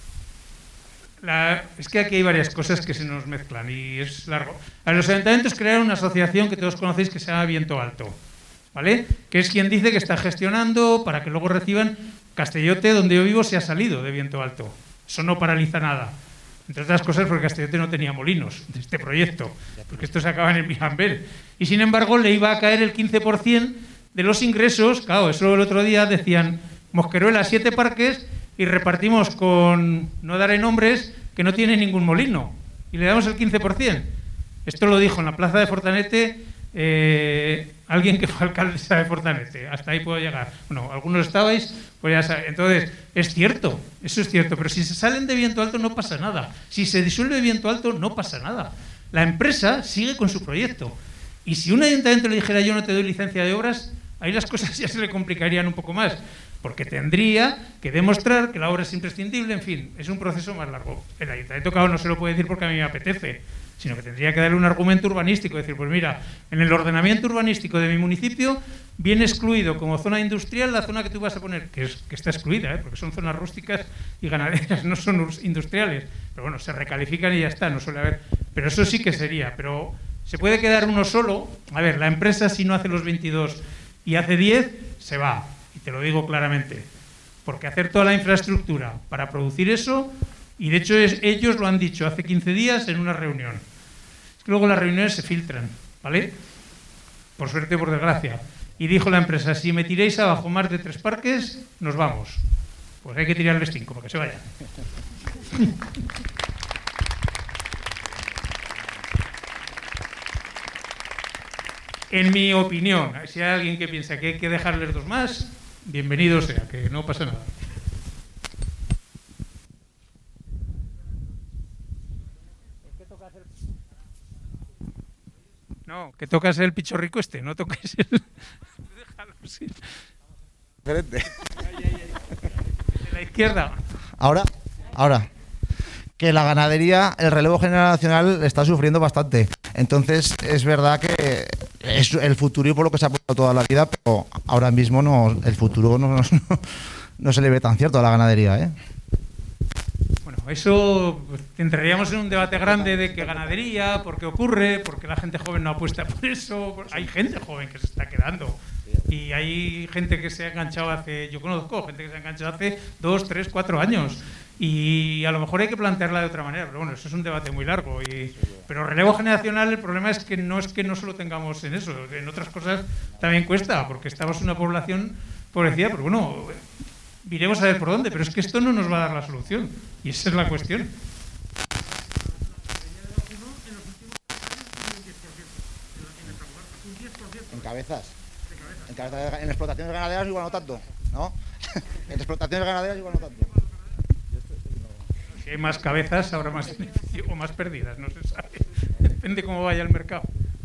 La, es que aquí hay varias cosas que se nos mezclan y es largo. A ver, los ayuntamientos crearon una asociación que todos conocéis que se llama Viento Alto, ¿vale? Que es quien dice que está gestionando para que luego reciban... Castellote, donde yo vivo, se ha salido de Viento Alto. Eso no paraliza nada. Entre otras cosas porque Castellote no tenía molinos de este proyecto, porque esto se acaba en el Mirambel. Y sin embargo le iba a caer el quince por ciento de los ingresos. Claro, eso el otro día decían Mosqueruela, siete parques y repartimos con, no daré nombres, que no tiene ningún molino. Y le damos el quince por ciento. Esto lo dijo en la plaza de Fortanete eh, alguien que fue alcaldesa de Fortanete. Hasta ahí puedo llegar. Bueno, algunos estabais, pues ya sabéis. Entonces, es cierto, eso es cierto, pero si se salen de Viento Alto no pasa nada. Si se disuelve Viento Alto no pasa nada. La empresa sigue con su proyecto. Y si un ayuntamiento le dijera yo no te doy licencia de obras, ahí las cosas ya se le complicarían un poco más, porque tendría que demostrar que la obra es imprescindible, en fin, es un proceso más largo. El ayuntamiento, claro, no se lo puede decir porque a mí me apetece, sino que tendría que darle un argumento urbanístico, decir, pues mira, en el ordenamiento urbanístico de mi municipio viene excluido como zona industrial la zona que tú vas a poner, que, es, que está excluida, ¿eh? Porque son zonas rústicas y ganaderas, no son industriales, pero bueno, se recalifican y ya está, no suele haber, pero eso sí que sería, pero se puede quedar uno solo. A ver, la empresa si no hace los veintidós y hace diez, se va, y te lo digo claramente, porque hacer toda la infraestructura para producir eso, y de hecho es, ellos lo han dicho hace quince días en una reunión. Es que luego las reuniones se filtran, ¿vale? Por suerte o por desgracia. Y dijo la empresa, si me tiréis abajo más de tres parques, nos vamos. Pues hay que tirarles cinco para que se vayan. En mi opinión, si hay alguien que piensa que hay que dejarles dos más, bienvenido sea, que no pasa nada. No, que tocas el pichorrico este, no toques el... Déjalo, sí. Diferente. De la izquierda. Ahora, ahora. Que la ganadería, el relevo generacional está sufriendo bastante. Entonces, es verdad que es el futuro y por lo que se ha puesto toda la vida, pero ahora mismo no, el futuro no, no, no se le ve tan cierto a la ganadería, ¿eh? Bueno, eso pues, entraríamos en un debate grande de que ganadería, por qué ocurre, porque la gente joven no apuesta por eso. Hay gente joven que se está quedando. Y hay gente que se ha enganchado hace, yo conozco gente que se ha enganchado hace dos, tres, cuatro años. Y a lo mejor hay que plantearla de otra manera, pero bueno, eso es un debate muy largo. Y, pero relevo generacional, el problema es que no es que no solo tengamos en eso, en otras cosas también cuesta, porque estamos una población pobrecida, pero bueno, iremos a ver por dónde, pero es que esto no nos va a dar la solución, y esa es la cuestión. En cabezas. En, cabezas, en explotaciones ganaderas igual no tanto, ¿no? En explotaciones ganaderas igual no tanto. Si hay más cabezas, habrá más beneficio o más pérdidas, no se sabe. Depende cómo vaya el mercado.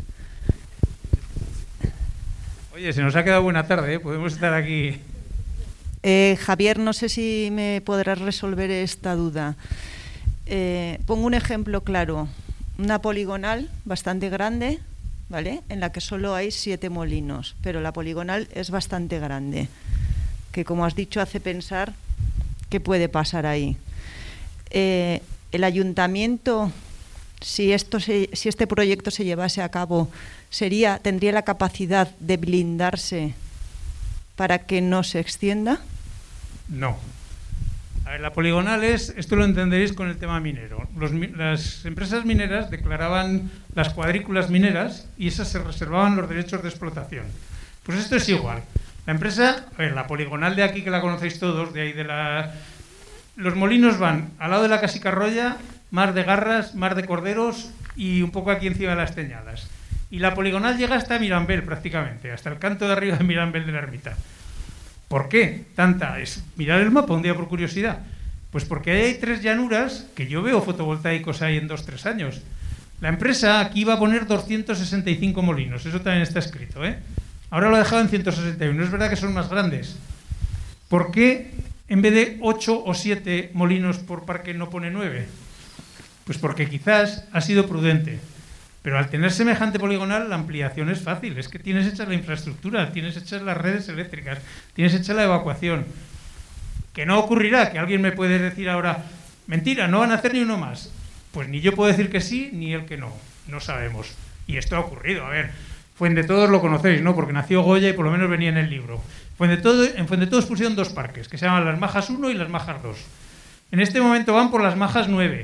Oye, se nos ha quedado buena tarde, ¿eh? Podemos estar aquí. Eh, Javier, no sé si me podrás resolver esta duda. Eh, pongo un ejemplo claro. Una poligonal bastante grande, ¿vale? En la que solo hay siete molinos, pero la poligonal es bastante grande, que como has dicho hace pensar qué puede pasar ahí. Eh, el ayuntamiento, si, esto se, si este proyecto se llevase a cabo, sería, ¿tendría la capacidad de blindarse para que no se extienda? No. A ver, la poligonal es, esto lo entenderéis con el tema minero. Los, las empresas mineras declaraban las cuadrículas mineras y esas se reservaban los derechos de explotación. Pues esto es igual. La empresa, a ver, la poligonal de aquí que la conocéis todos, de ahí de la... Los molinos van al lado de la Casicarroya, mar de Garras, mar de Corderos y un poco aquí encima de las Teñadas. Y la poligonal llega hasta Mirambel prácticamente, hasta el canto de arriba de Mirambel de la Ermita. ¿Por qué tanta? Es mirar el mapa un día por curiosidad. Pues porque ahí hay tres llanuras que yo veo fotovoltaicos ahí en dos, tres años. La empresa aquí iba a poner doscientos sesenta y cinco molinos, eso también está escrito, ¿eh? Ahora lo ha dejado en ciento sesenta y uno, es verdad que son más grandes. ¿Por qué en vez de ocho o siete molinos por parque no pone nueve? Pues porque quizás ha sido prudente. Pero al tener semejante poligonal, la ampliación es fácil. Es que tienes hecha la infraestructura, tienes hechas las redes eléctricas, tienes hecha la evacuación. Que no ocurrirá, que alguien me puede decir ahora, mentira, no van a hacer ni uno más. Pues ni yo puedo decir que sí, ni él que no. No sabemos. Y esto ha ocurrido. A ver, Fuendetodos lo conocéis, ¿no? Porque nació Goya y por lo menos venía en el libro. Fuendetodos, en Fuendetodos pusieron dos parques, que se llaman Las Majas uno y Las Majas dos. En este momento van por Las Majas nueve.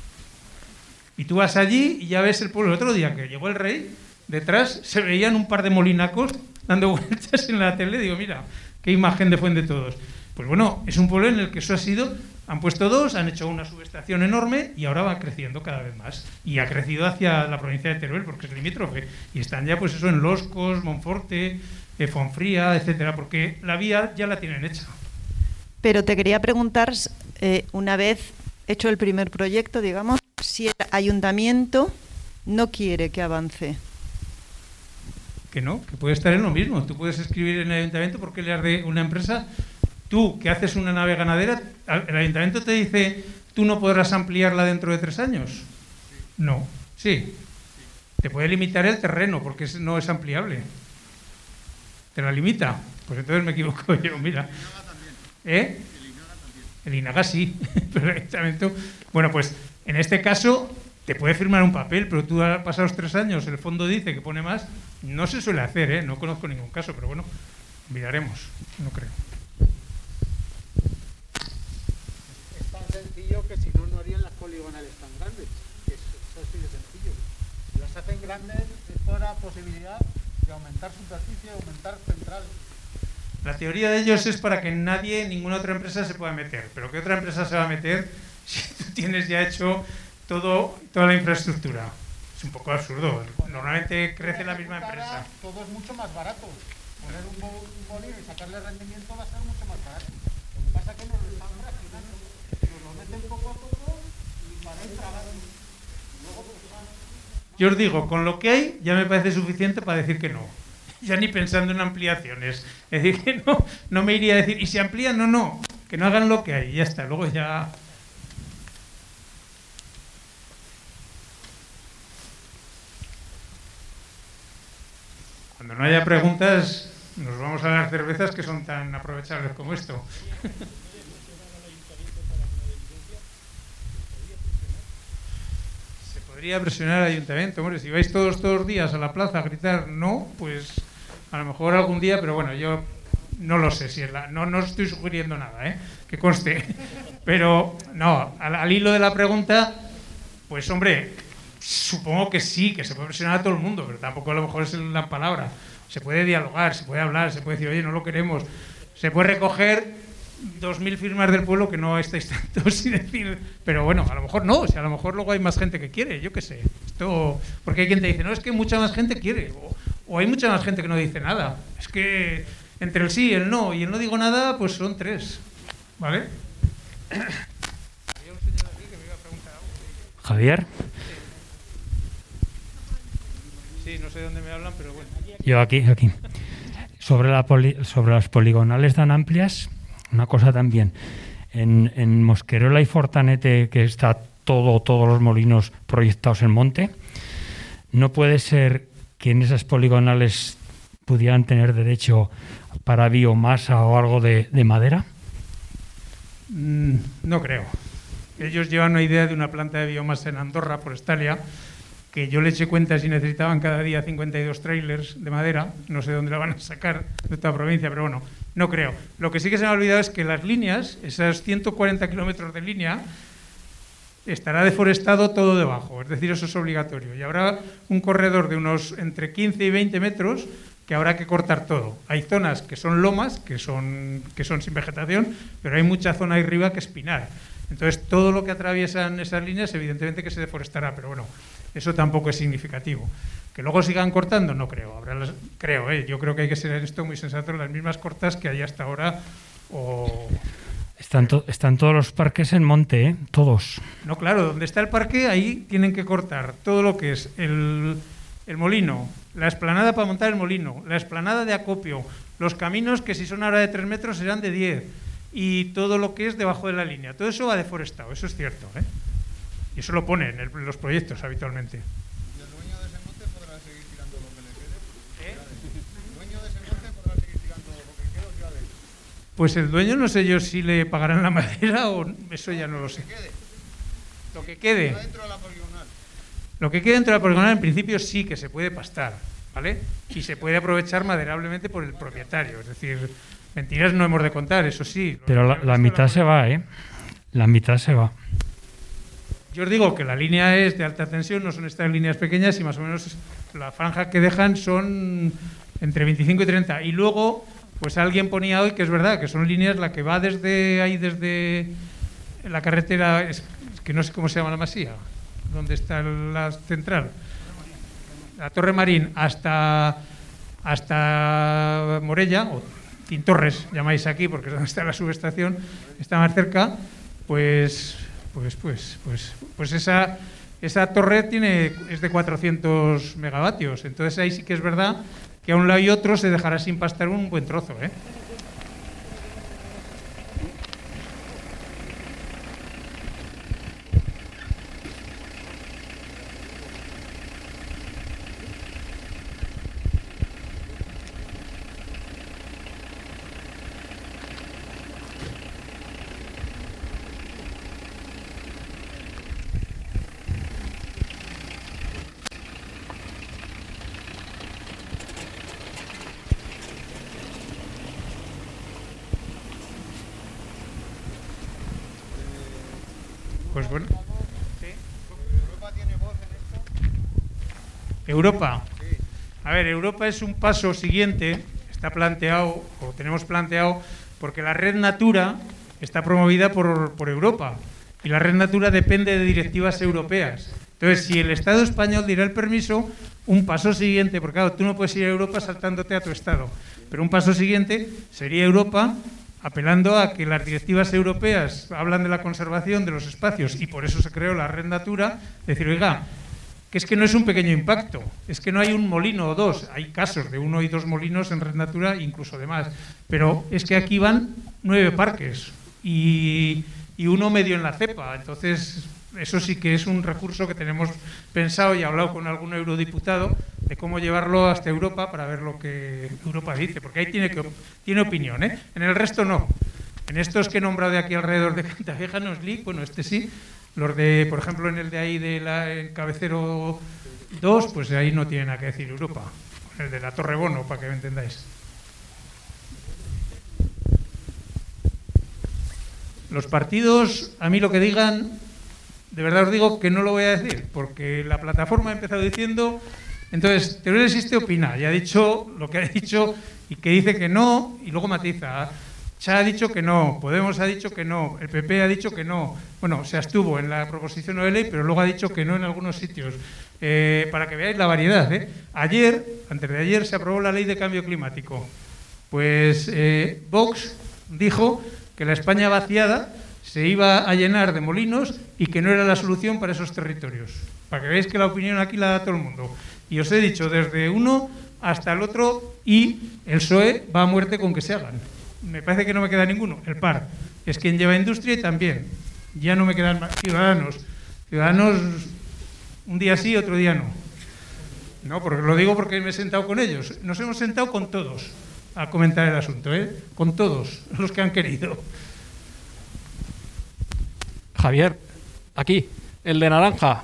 Y tú vas allí y ya ves el pueblo. El otro día que llegó el rey, detrás se veían un par de molinacos dando vueltas en la tele. Digo, mira, qué imagen de Fuendetodos. Pues bueno, es un pueblo en el que eso ha sido... Han puesto dos, han hecho una subestación enorme y ahora va creciendo cada vez más. Y ha crecido hacia la provincia de Teruel porque es limítrofe. Y están ya, pues eso, en Loscos, Monforte, eh, Fonfría, etcétera, porque la vía ya la tienen hecha. Pero te quería preguntar, eh, una vez hecho el primer proyecto, digamos, si el ayuntamiento no quiere que avance. Que no, que puede estar en lo mismo. Tú puedes escribir en el ayuntamiento porque le has de una empresa. Tú, que haces una nave ganadera, ¿el ayuntamiento te dice tú no podrás ampliarla dentro de tres años? No. Sí. Te puede limitar el terreno porque no es ampliable. ¿Te la limita? Pues entonces me equivoco yo, mira. ¿Eh? El INAGA sí, pero el ayuntamiento... Bueno, pues en este caso te puede firmar un papel, pero tú a pasados tres años el fondo dice que pone más. No se suele hacer, ¿eh? No conozco ningún caso, pero bueno, miraremos, no creo. Es tan sencillo que si no, no harían las poligonales tan grandes. Es, es así de sencillo. Si las hacen grandes es por la posibilidad de aumentar superficie, aumentar central. La teoría de ellos es para que nadie, ninguna otra empresa se pueda meter. ¿Pero qué otra empresa se va a meter si tú tienes ya hecho todo, toda la infraestructura? Es un poco absurdo. Normalmente crece la misma empresa. Todo es mucho más barato. Poner un, un molino y sacarle rendimiento va a ser mucho más barato. Lo que pasa es que nos lo están fraccionando. Nos lo meten poco a poco y para ir trabajando. Luego, pues, yo os digo, con lo que hay ya me parece suficiente para decir que no. Ya ni pensando en ampliaciones. Es decir, que no, no me iría a decir, y si amplían, no, no, que no hagan lo que hay, y ya está, luego ya... Cuando no haya preguntas, nos vamos a las cervezas que son tan aprovechables como esto. podría presionar al ayuntamiento. Hombre, si vais todos todos los días a la plaza a gritar no, pues a lo mejor algún día, pero bueno, yo no lo sé, si es la, no, no estoy sugiriendo nada, ¿eh? Que conste. Pero, no, al, al hilo de la pregunta, pues hombre, supongo que sí, que se puede presionar a todo el mundo, pero tampoco a lo mejor es la palabra. Se puede dialogar, se puede hablar, se puede decir, oye, no lo queremos. Se puede recoger dos mil firmas del pueblo que no estáis tantos y decir, pero bueno, a lo mejor no, o sea, a lo mejor luego hay más gente que quiere, yo qué sé. Esto, porque hay quien te dice, no, es que mucha más gente quiere, o, o hay mucha más gente que no dice nada. Es que entre el sí, el no y el no digo nada, pues son tres, ¿vale? Había un señor aquí que me iba a preguntar algo. Javier. Sí, no sé de dónde me hablan, pero bueno. Yo aquí, aquí. Sobre, la poli, sobre las poligonales tan amplias, una cosa también. En, en Mosquerola y Fortanete, que está todo, todos los molinos proyectados en monte, ¿no puede ser que en esas poligonales pudieran tener derecho para biomasa o algo de, de madera? Mm, no creo. Ellos llevan una idea de una planta de biomasa en Andorra, por Estalia, que yo le eché cuenta si necesitaban cada día cincuenta y dos trailers de madera. No sé dónde la van a sacar de esta provincia, pero bueno, no creo. Lo que sí que se me ha olvidado es que las líneas, esas ciento cuarenta kilómetros de línea, estará deforestado todo debajo, es decir, eso es obligatorio. Y habrá un corredor de unos entre quince y veinte metros que habrá que cortar todo. Hay zonas que son lomas, que son, que son sin vegetación, pero hay mucha zona ahí arriba que es pinar. Entonces, todo lo que atraviesan esas líneas, evidentemente que se deforestará, pero bueno, eso tampoco es significativo. Que luego sigan cortando, no creo. Habrá las, creo, ¿eh? Yo creo que hay que ser en esto muy sensato, las mismas cortas que hay hasta ahora. O... Están, to, están todos los parques en monte, ¿eh? Todos. No, claro, donde está el parque, ahí tienen que cortar todo lo que es el, el molino, la explanada para montar el molino, la explanada de acopio, los caminos que si son ahora de tres metros serán de diez, y todo lo que es debajo de la línea. Todo eso va deforestado, eso es cierto, ¿eh? Y eso lo ponen en, en los proyectos habitualmente. ¿Y el dueño de ese monte podrá seguir tirando lo que le quede? ¿Eh? ¿El dueño de ese monte podrá seguir tirando lo que quede o ya de él? Pues el dueño no sé yo si le pagarán la madera o eso ya no lo sé. Lo que quede. Dentro de la poligonal. Lo que quede dentro de la poligonal en principio sí que se puede pastar, ¿vale? Y se puede aprovechar maderablemente por el propietario. Es decir, mentiras no hemos de contar, eso sí. Pero la, la mitad se va, ¿eh? La mitad se va. Yo os digo que la línea es de alta tensión, no son estas líneas pequeñas y más o menos la franja que dejan son entre veinticinco y treinta. Y luego, pues alguien ponía hoy que es verdad, que son líneas la que va desde ahí, desde la carretera, es, es que no sé cómo se llama la masía, donde está la central, la Torre Marín, hasta, hasta Morella, o Tintorres llamáis aquí porque es donde está la subestación, está más cerca, pues... Pues, pues, pues, pues esa, esa torre tiene, es de cuatrocientos megavatios. Entonces ahí sí que es verdad que a un lado y otro se dejará sin pastar un buen trozo, ¿eh? Pues bueno. ¿Sí? ¿Europa tiene voz en esto? Europa. Sí. A ver, Europa es un paso siguiente, está planteado, o tenemos planteado, porque la red Natura está promovida por, por Europa y la red Natura depende de directivas europeas. Entonces, si el Estado español diera el permiso, un paso siguiente, porque claro, tú no puedes ir a Europa saltándote a tu Estado, pero un paso siguiente sería Europa apelando a que las directivas europeas hablan de la conservación de los espacios y por eso se creó la red Natura, decir, oiga, que es que no es un pequeño impacto, es que no hay un molino o dos, hay casos de uno y dos molinos en red Natura, incluso de más, pero es que aquí van nueve parques y, y uno medio en la cepa, entonces eso sí que es un recurso que tenemos pensado y hablado con algún eurodiputado de cómo llevarlo hasta Europa para ver lo que Europa dice, porque ahí tiene, que, tiene opinión, ¿eh? En el resto no. En estos que he nombrado de aquí alrededor de Cantavieja, no es L I C, bueno, este sí, Los de, por ejemplo, en el de ahí de la en Cabecero dos, pues ahí no tiene nada que decir Europa. El de la Torre Bono, para que me entendáis. Los partidos, a mí lo que digan, de verdad os digo que no lo voy a decir, porque la plataforma ha empezado diciendo, entonces, Teruel Existe opina, y ha dicho lo que ha dicho, y que dice que no, y luego matiza. Cha ha dicho que no, Podemos ha dicho que no, el P P ha dicho que no. Bueno, se abstuvo en la proposición no de ley, pero luego ha dicho que no en algunos sitios. Eh, para que veáis la variedad, ¿eh? Ayer, antes de ayer, se aprobó la ley de cambio climático. Pues eh, Vox dijo que la España vaciada se iba a llenar de molinos y que no era la solución para esos territorios. Para que veáis que la opinión aquí la da todo el mundo. Y os he dicho, desde uno hasta el otro, y el P S O E va a muerte con que se hagan. Me parece que no me queda ninguno. El P A R es quien lleva industria y también. Ya no me quedan más. Ciudadanos. Ciudadanos, un día sí, otro día no. No, porque lo digo porque me he sentado con ellos. Nos hemos sentado con todos a comentar el asunto, ¿eh? Con todos los que han querido. Javier, aquí, el de naranja.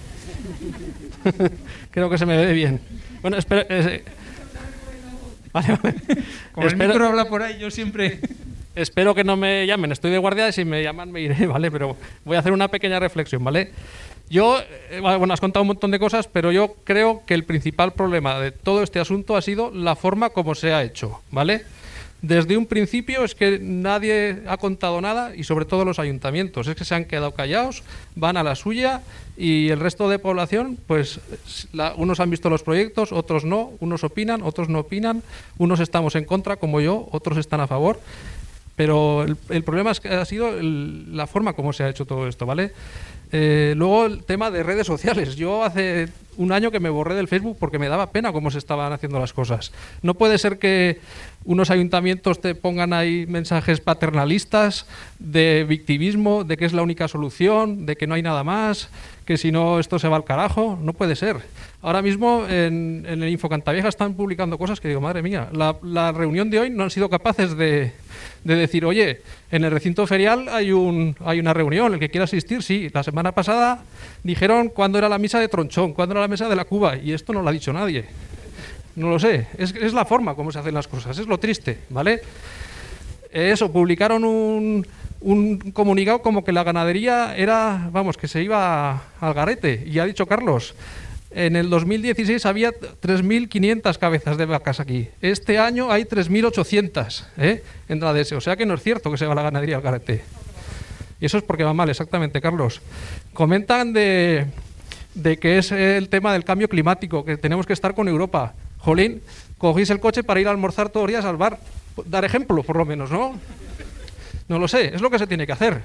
Creo que se me ve bien. Bueno, espera. Eh, vale, vale. Como espero, el micro habla por ahí, yo siempre... Espero que no me llamen, estoy de guardia y si me llaman me iré, ¿vale? Pero voy a hacer una pequeña reflexión, ¿vale? Yo, eh, bueno, has contado un montón de cosas, pero yo creo que el principal problema de todo este asunto ha sido la forma como se ha hecho, ¿vale? Desde un principio es que nadie ha contado nada y sobre todo los ayuntamientos. Es que se han quedado callados, van a la suya y el resto de población, pues la, unos han visto los proyectos, otros no, unos opinan, otros no opinan, unos estamos en contra como yo, otros están a favor. Pero el, el problema es que ha sido el, la forma como se ha hecho todo esto, ¿vale? Eh, luego el tema de redes sociales. Yo hace un año que me borré del Facebook porque me daba pena cómo se estaban haciendo las cosas. No puede ser que unos ayuntamientos te pongan ahí mensajes paternalistas de victimismo, de que es la única solución, de que no hay nada más, que si no esto se va al carajo. No puede ser. Ahora mismo en, en el Infocantavieja están publicando cosas que digo, madre mía, la, la reunión de hoy no han sido capaces de, de decir, oye, en el recinto ferial hay, un, hay una reunión, el que quiera asistir, sí. La semana pasada dijeron cuándo era la misa de Tronchón, cuándo era la mesa de la Cuba, y esto no lo ha dicho nadie. No lo sé, es, es la forma como se hacen las cosas, es lo triste, ¿vale? Eso, publicaron un, un comunicado como que la ganadería era, vamos, que se iba al garete, y ha dicho Carlos, en el dos mil dieciséis había tres mil quinientas cabezas de vacas aquí, este año hay tres mil ochocientas, ¿eh? En la D S, o sea que no es cierto que se va la ganadería al garete. Y eso es porque va mal, exactamente, Carlos. Comentan de, de que es el tema del cambio climático, que tenemos que estar con Europa. Jolín, cogéis el coche para ir a almorzar todos los días al bar. Dar ejemplo, por lo menos, ¿no? No lo sé, es lo que se tiene que hacer.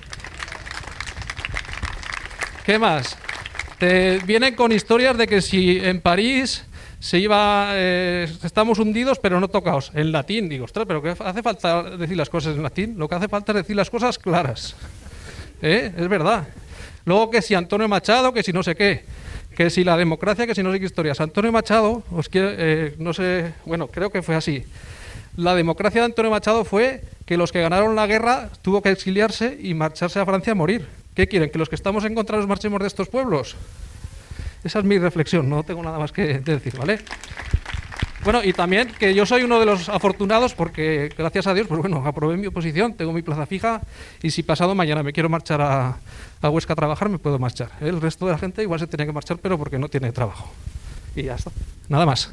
¿Qué más? Te vienen con historias de que si en París se iba, eh, estamos hundidos pero no tocaos, en latín. Digo, ostras, pero ¿qué hace falta decir las cosas en latín? Lo que hace falta es decir las cosas claras. ¿Eh? Es verdad. Luego que si Antonio Machado, que si no sé qué, que si la democracia, que si no sé qué historias. Antonio Machado, os quiero, eh, no sé, bueno, creo que fue así. La democracia de Antonio Machado fue que los que ganaron la guerra tuvo que exiliarse y marcharse a Francia a morir. ¿Qué quieren? ¿Que los que estamos en contra nos marchemos de estos pueblos? Esa es mi reflexión, no tengo nada más que decir, ¿vale? Bueno, y también que yo soy uno de los afortunados porque, gracias a Dios, pues bueno, aprobé mi oposición, tengo mi plaza fija y si pasado mañana me quiero marchar a, a Huesca a trabajar, me puedo marchar. El resto de la gente igual se tiene que marchar, pero porque no tiene trabajo. Y ya está. Nada más.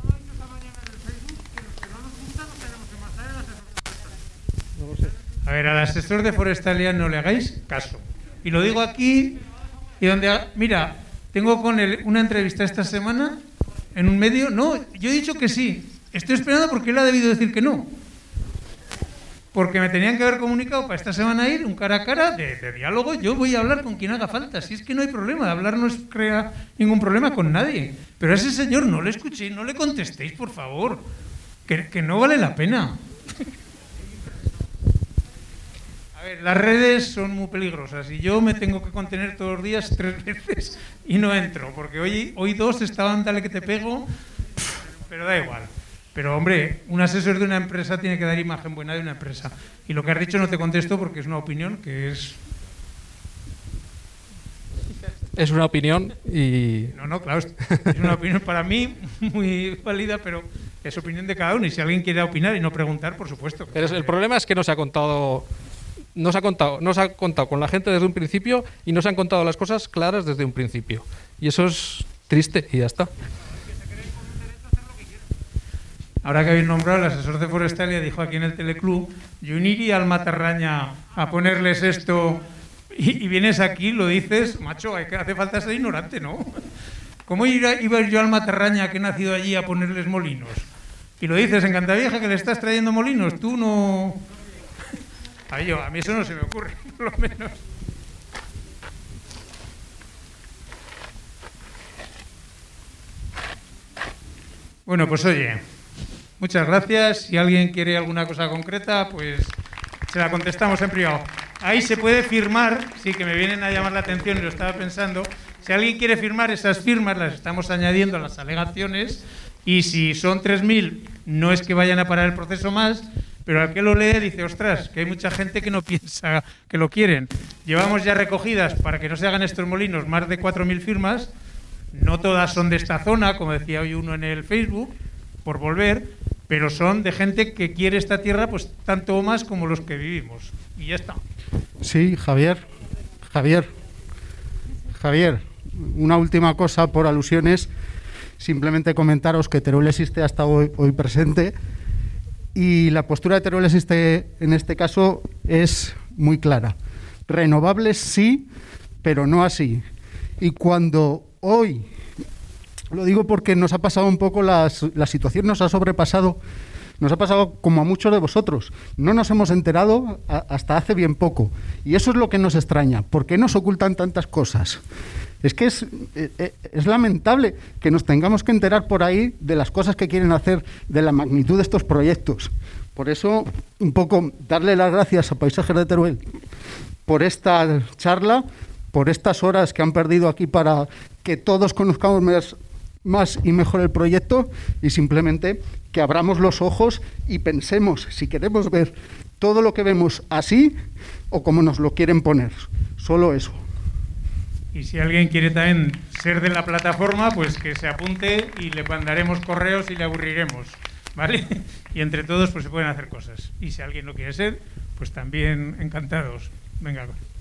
A ver, al asesor de Forestalia no le hagáis caso. Y lo digo aquí y donde... Mira, tengo con él una entrevista esta semana en un medio. No, yo he dicho que sí. Estoy esperando porque él ha debido decir que no. Porque me tenían que haber comunicado para esta semana ir un cara a cara de, de diálogo. Yo voy a hablar con quien haga falta. Si es que no hay problema, hablar no es, crea ningún problema con nadie. Pero a ese señor no le escuchéis, no le contestéis, por favor. Que, que no vale la pena. A ver, las redes son muy peligrosas y yo me tengo que contener todos los días tres veces y no entro, porque hoy, hoy dos estaban dale que te pego, pero da igual. Pero hombre, un asesor de una empresa tiene que dar imagen buena de una empresa. Y lo que has dicho no te contesto porque es una opinión que es... es una opinión y... No, no, claro, es una opinión para mí muy válida, pero es opinión de cada uno. Y si alguien quiere opinar y no preguntar, por supuesto. Pero el problema es que no se ha contado... No se ha contado, no se ha contado con la gente desde un principio y no se han contado las cosas claras desde un principio. Y eso es triste y ya está. Ahora que habéis nombrado, el asesor de Forestalia dijo aquí en el Teleclub, yo no iría al Matarraña a ponerles esto y, y vienes aquí, lo dices, macho, hay que, hace falta ser ignorante, ¿no? ¿Cómo iba, iba yo al Matarraña, que he nacido allí, a ponerles molinos? Y lo dices en Cantavieja, que le estás trayendo molinos, tú no... A mí, a mí eso no se me ocurre, por lo menos. Bueno, pues oye, muchas gracias. Si alguien quiere alguna cosa concreta, pues se la contestamos en privado. Ahí se puede firmar, sí, que me vienen a llamar la atención y lo estaba pensando. Si alguien quiere firmar, esas firmas las estamos añadiendo a las alegaciones y si son tres mil, no es que vayan a parar el proceso más, pero al que lo lee dice, ostras, que hay mucha gente que no piensa que lo quieren. Llevamos ya recogidas, para que no se hagan estos molinos, más de cuatro mil firmas. No todas son de esta zona, como decía hoy uno en el Facebook, por volver, pero son de gente que quiere esta tierra pues tanto o más como los que vivimos. Y ya está. Sí, Javier. Javier. Javier, una última cosa por alusiones. Simplemente comentaros que Teruel existe hasta hoy, hoy presente. Y la postura de Teruel existe en este caso es muy clara. Renovables sí, pero no así. Y cuando hoy, lo digo porque nos ha pasado un poco, las, la situación nos ha sobrepasado, nos ha pasado como a muchos de vosotros. No nos hemos enterado a, hasta hace bien poco. Y eso es lo que nos extraña. ¿Por qué nos ocultan tantas cosas? Es que es, es lamentable que nos tengamos que enterar por ahí de las cosas que quieren hacer, de la magnitud de estos proyectos. Por eso, un poco, darle las gracias a Paisajes de Teruel por esta charla, por estas horas que han perdido aquí para que todos conozcamos más, más y mejor el proyecto y simplemente que abramos los ojos y pensemos si queremos ver todo lo que vemos así o como nos lo quieren poner. Solo eso. Y si alguien quiere también ser de la plataforma, pues que se apunte y le mandaremos correos y le aburriremos, ¿vale? Y entre todos pues se pueden hacer cosas. Y si alguien no quiere ser, pues también encantados. Venga.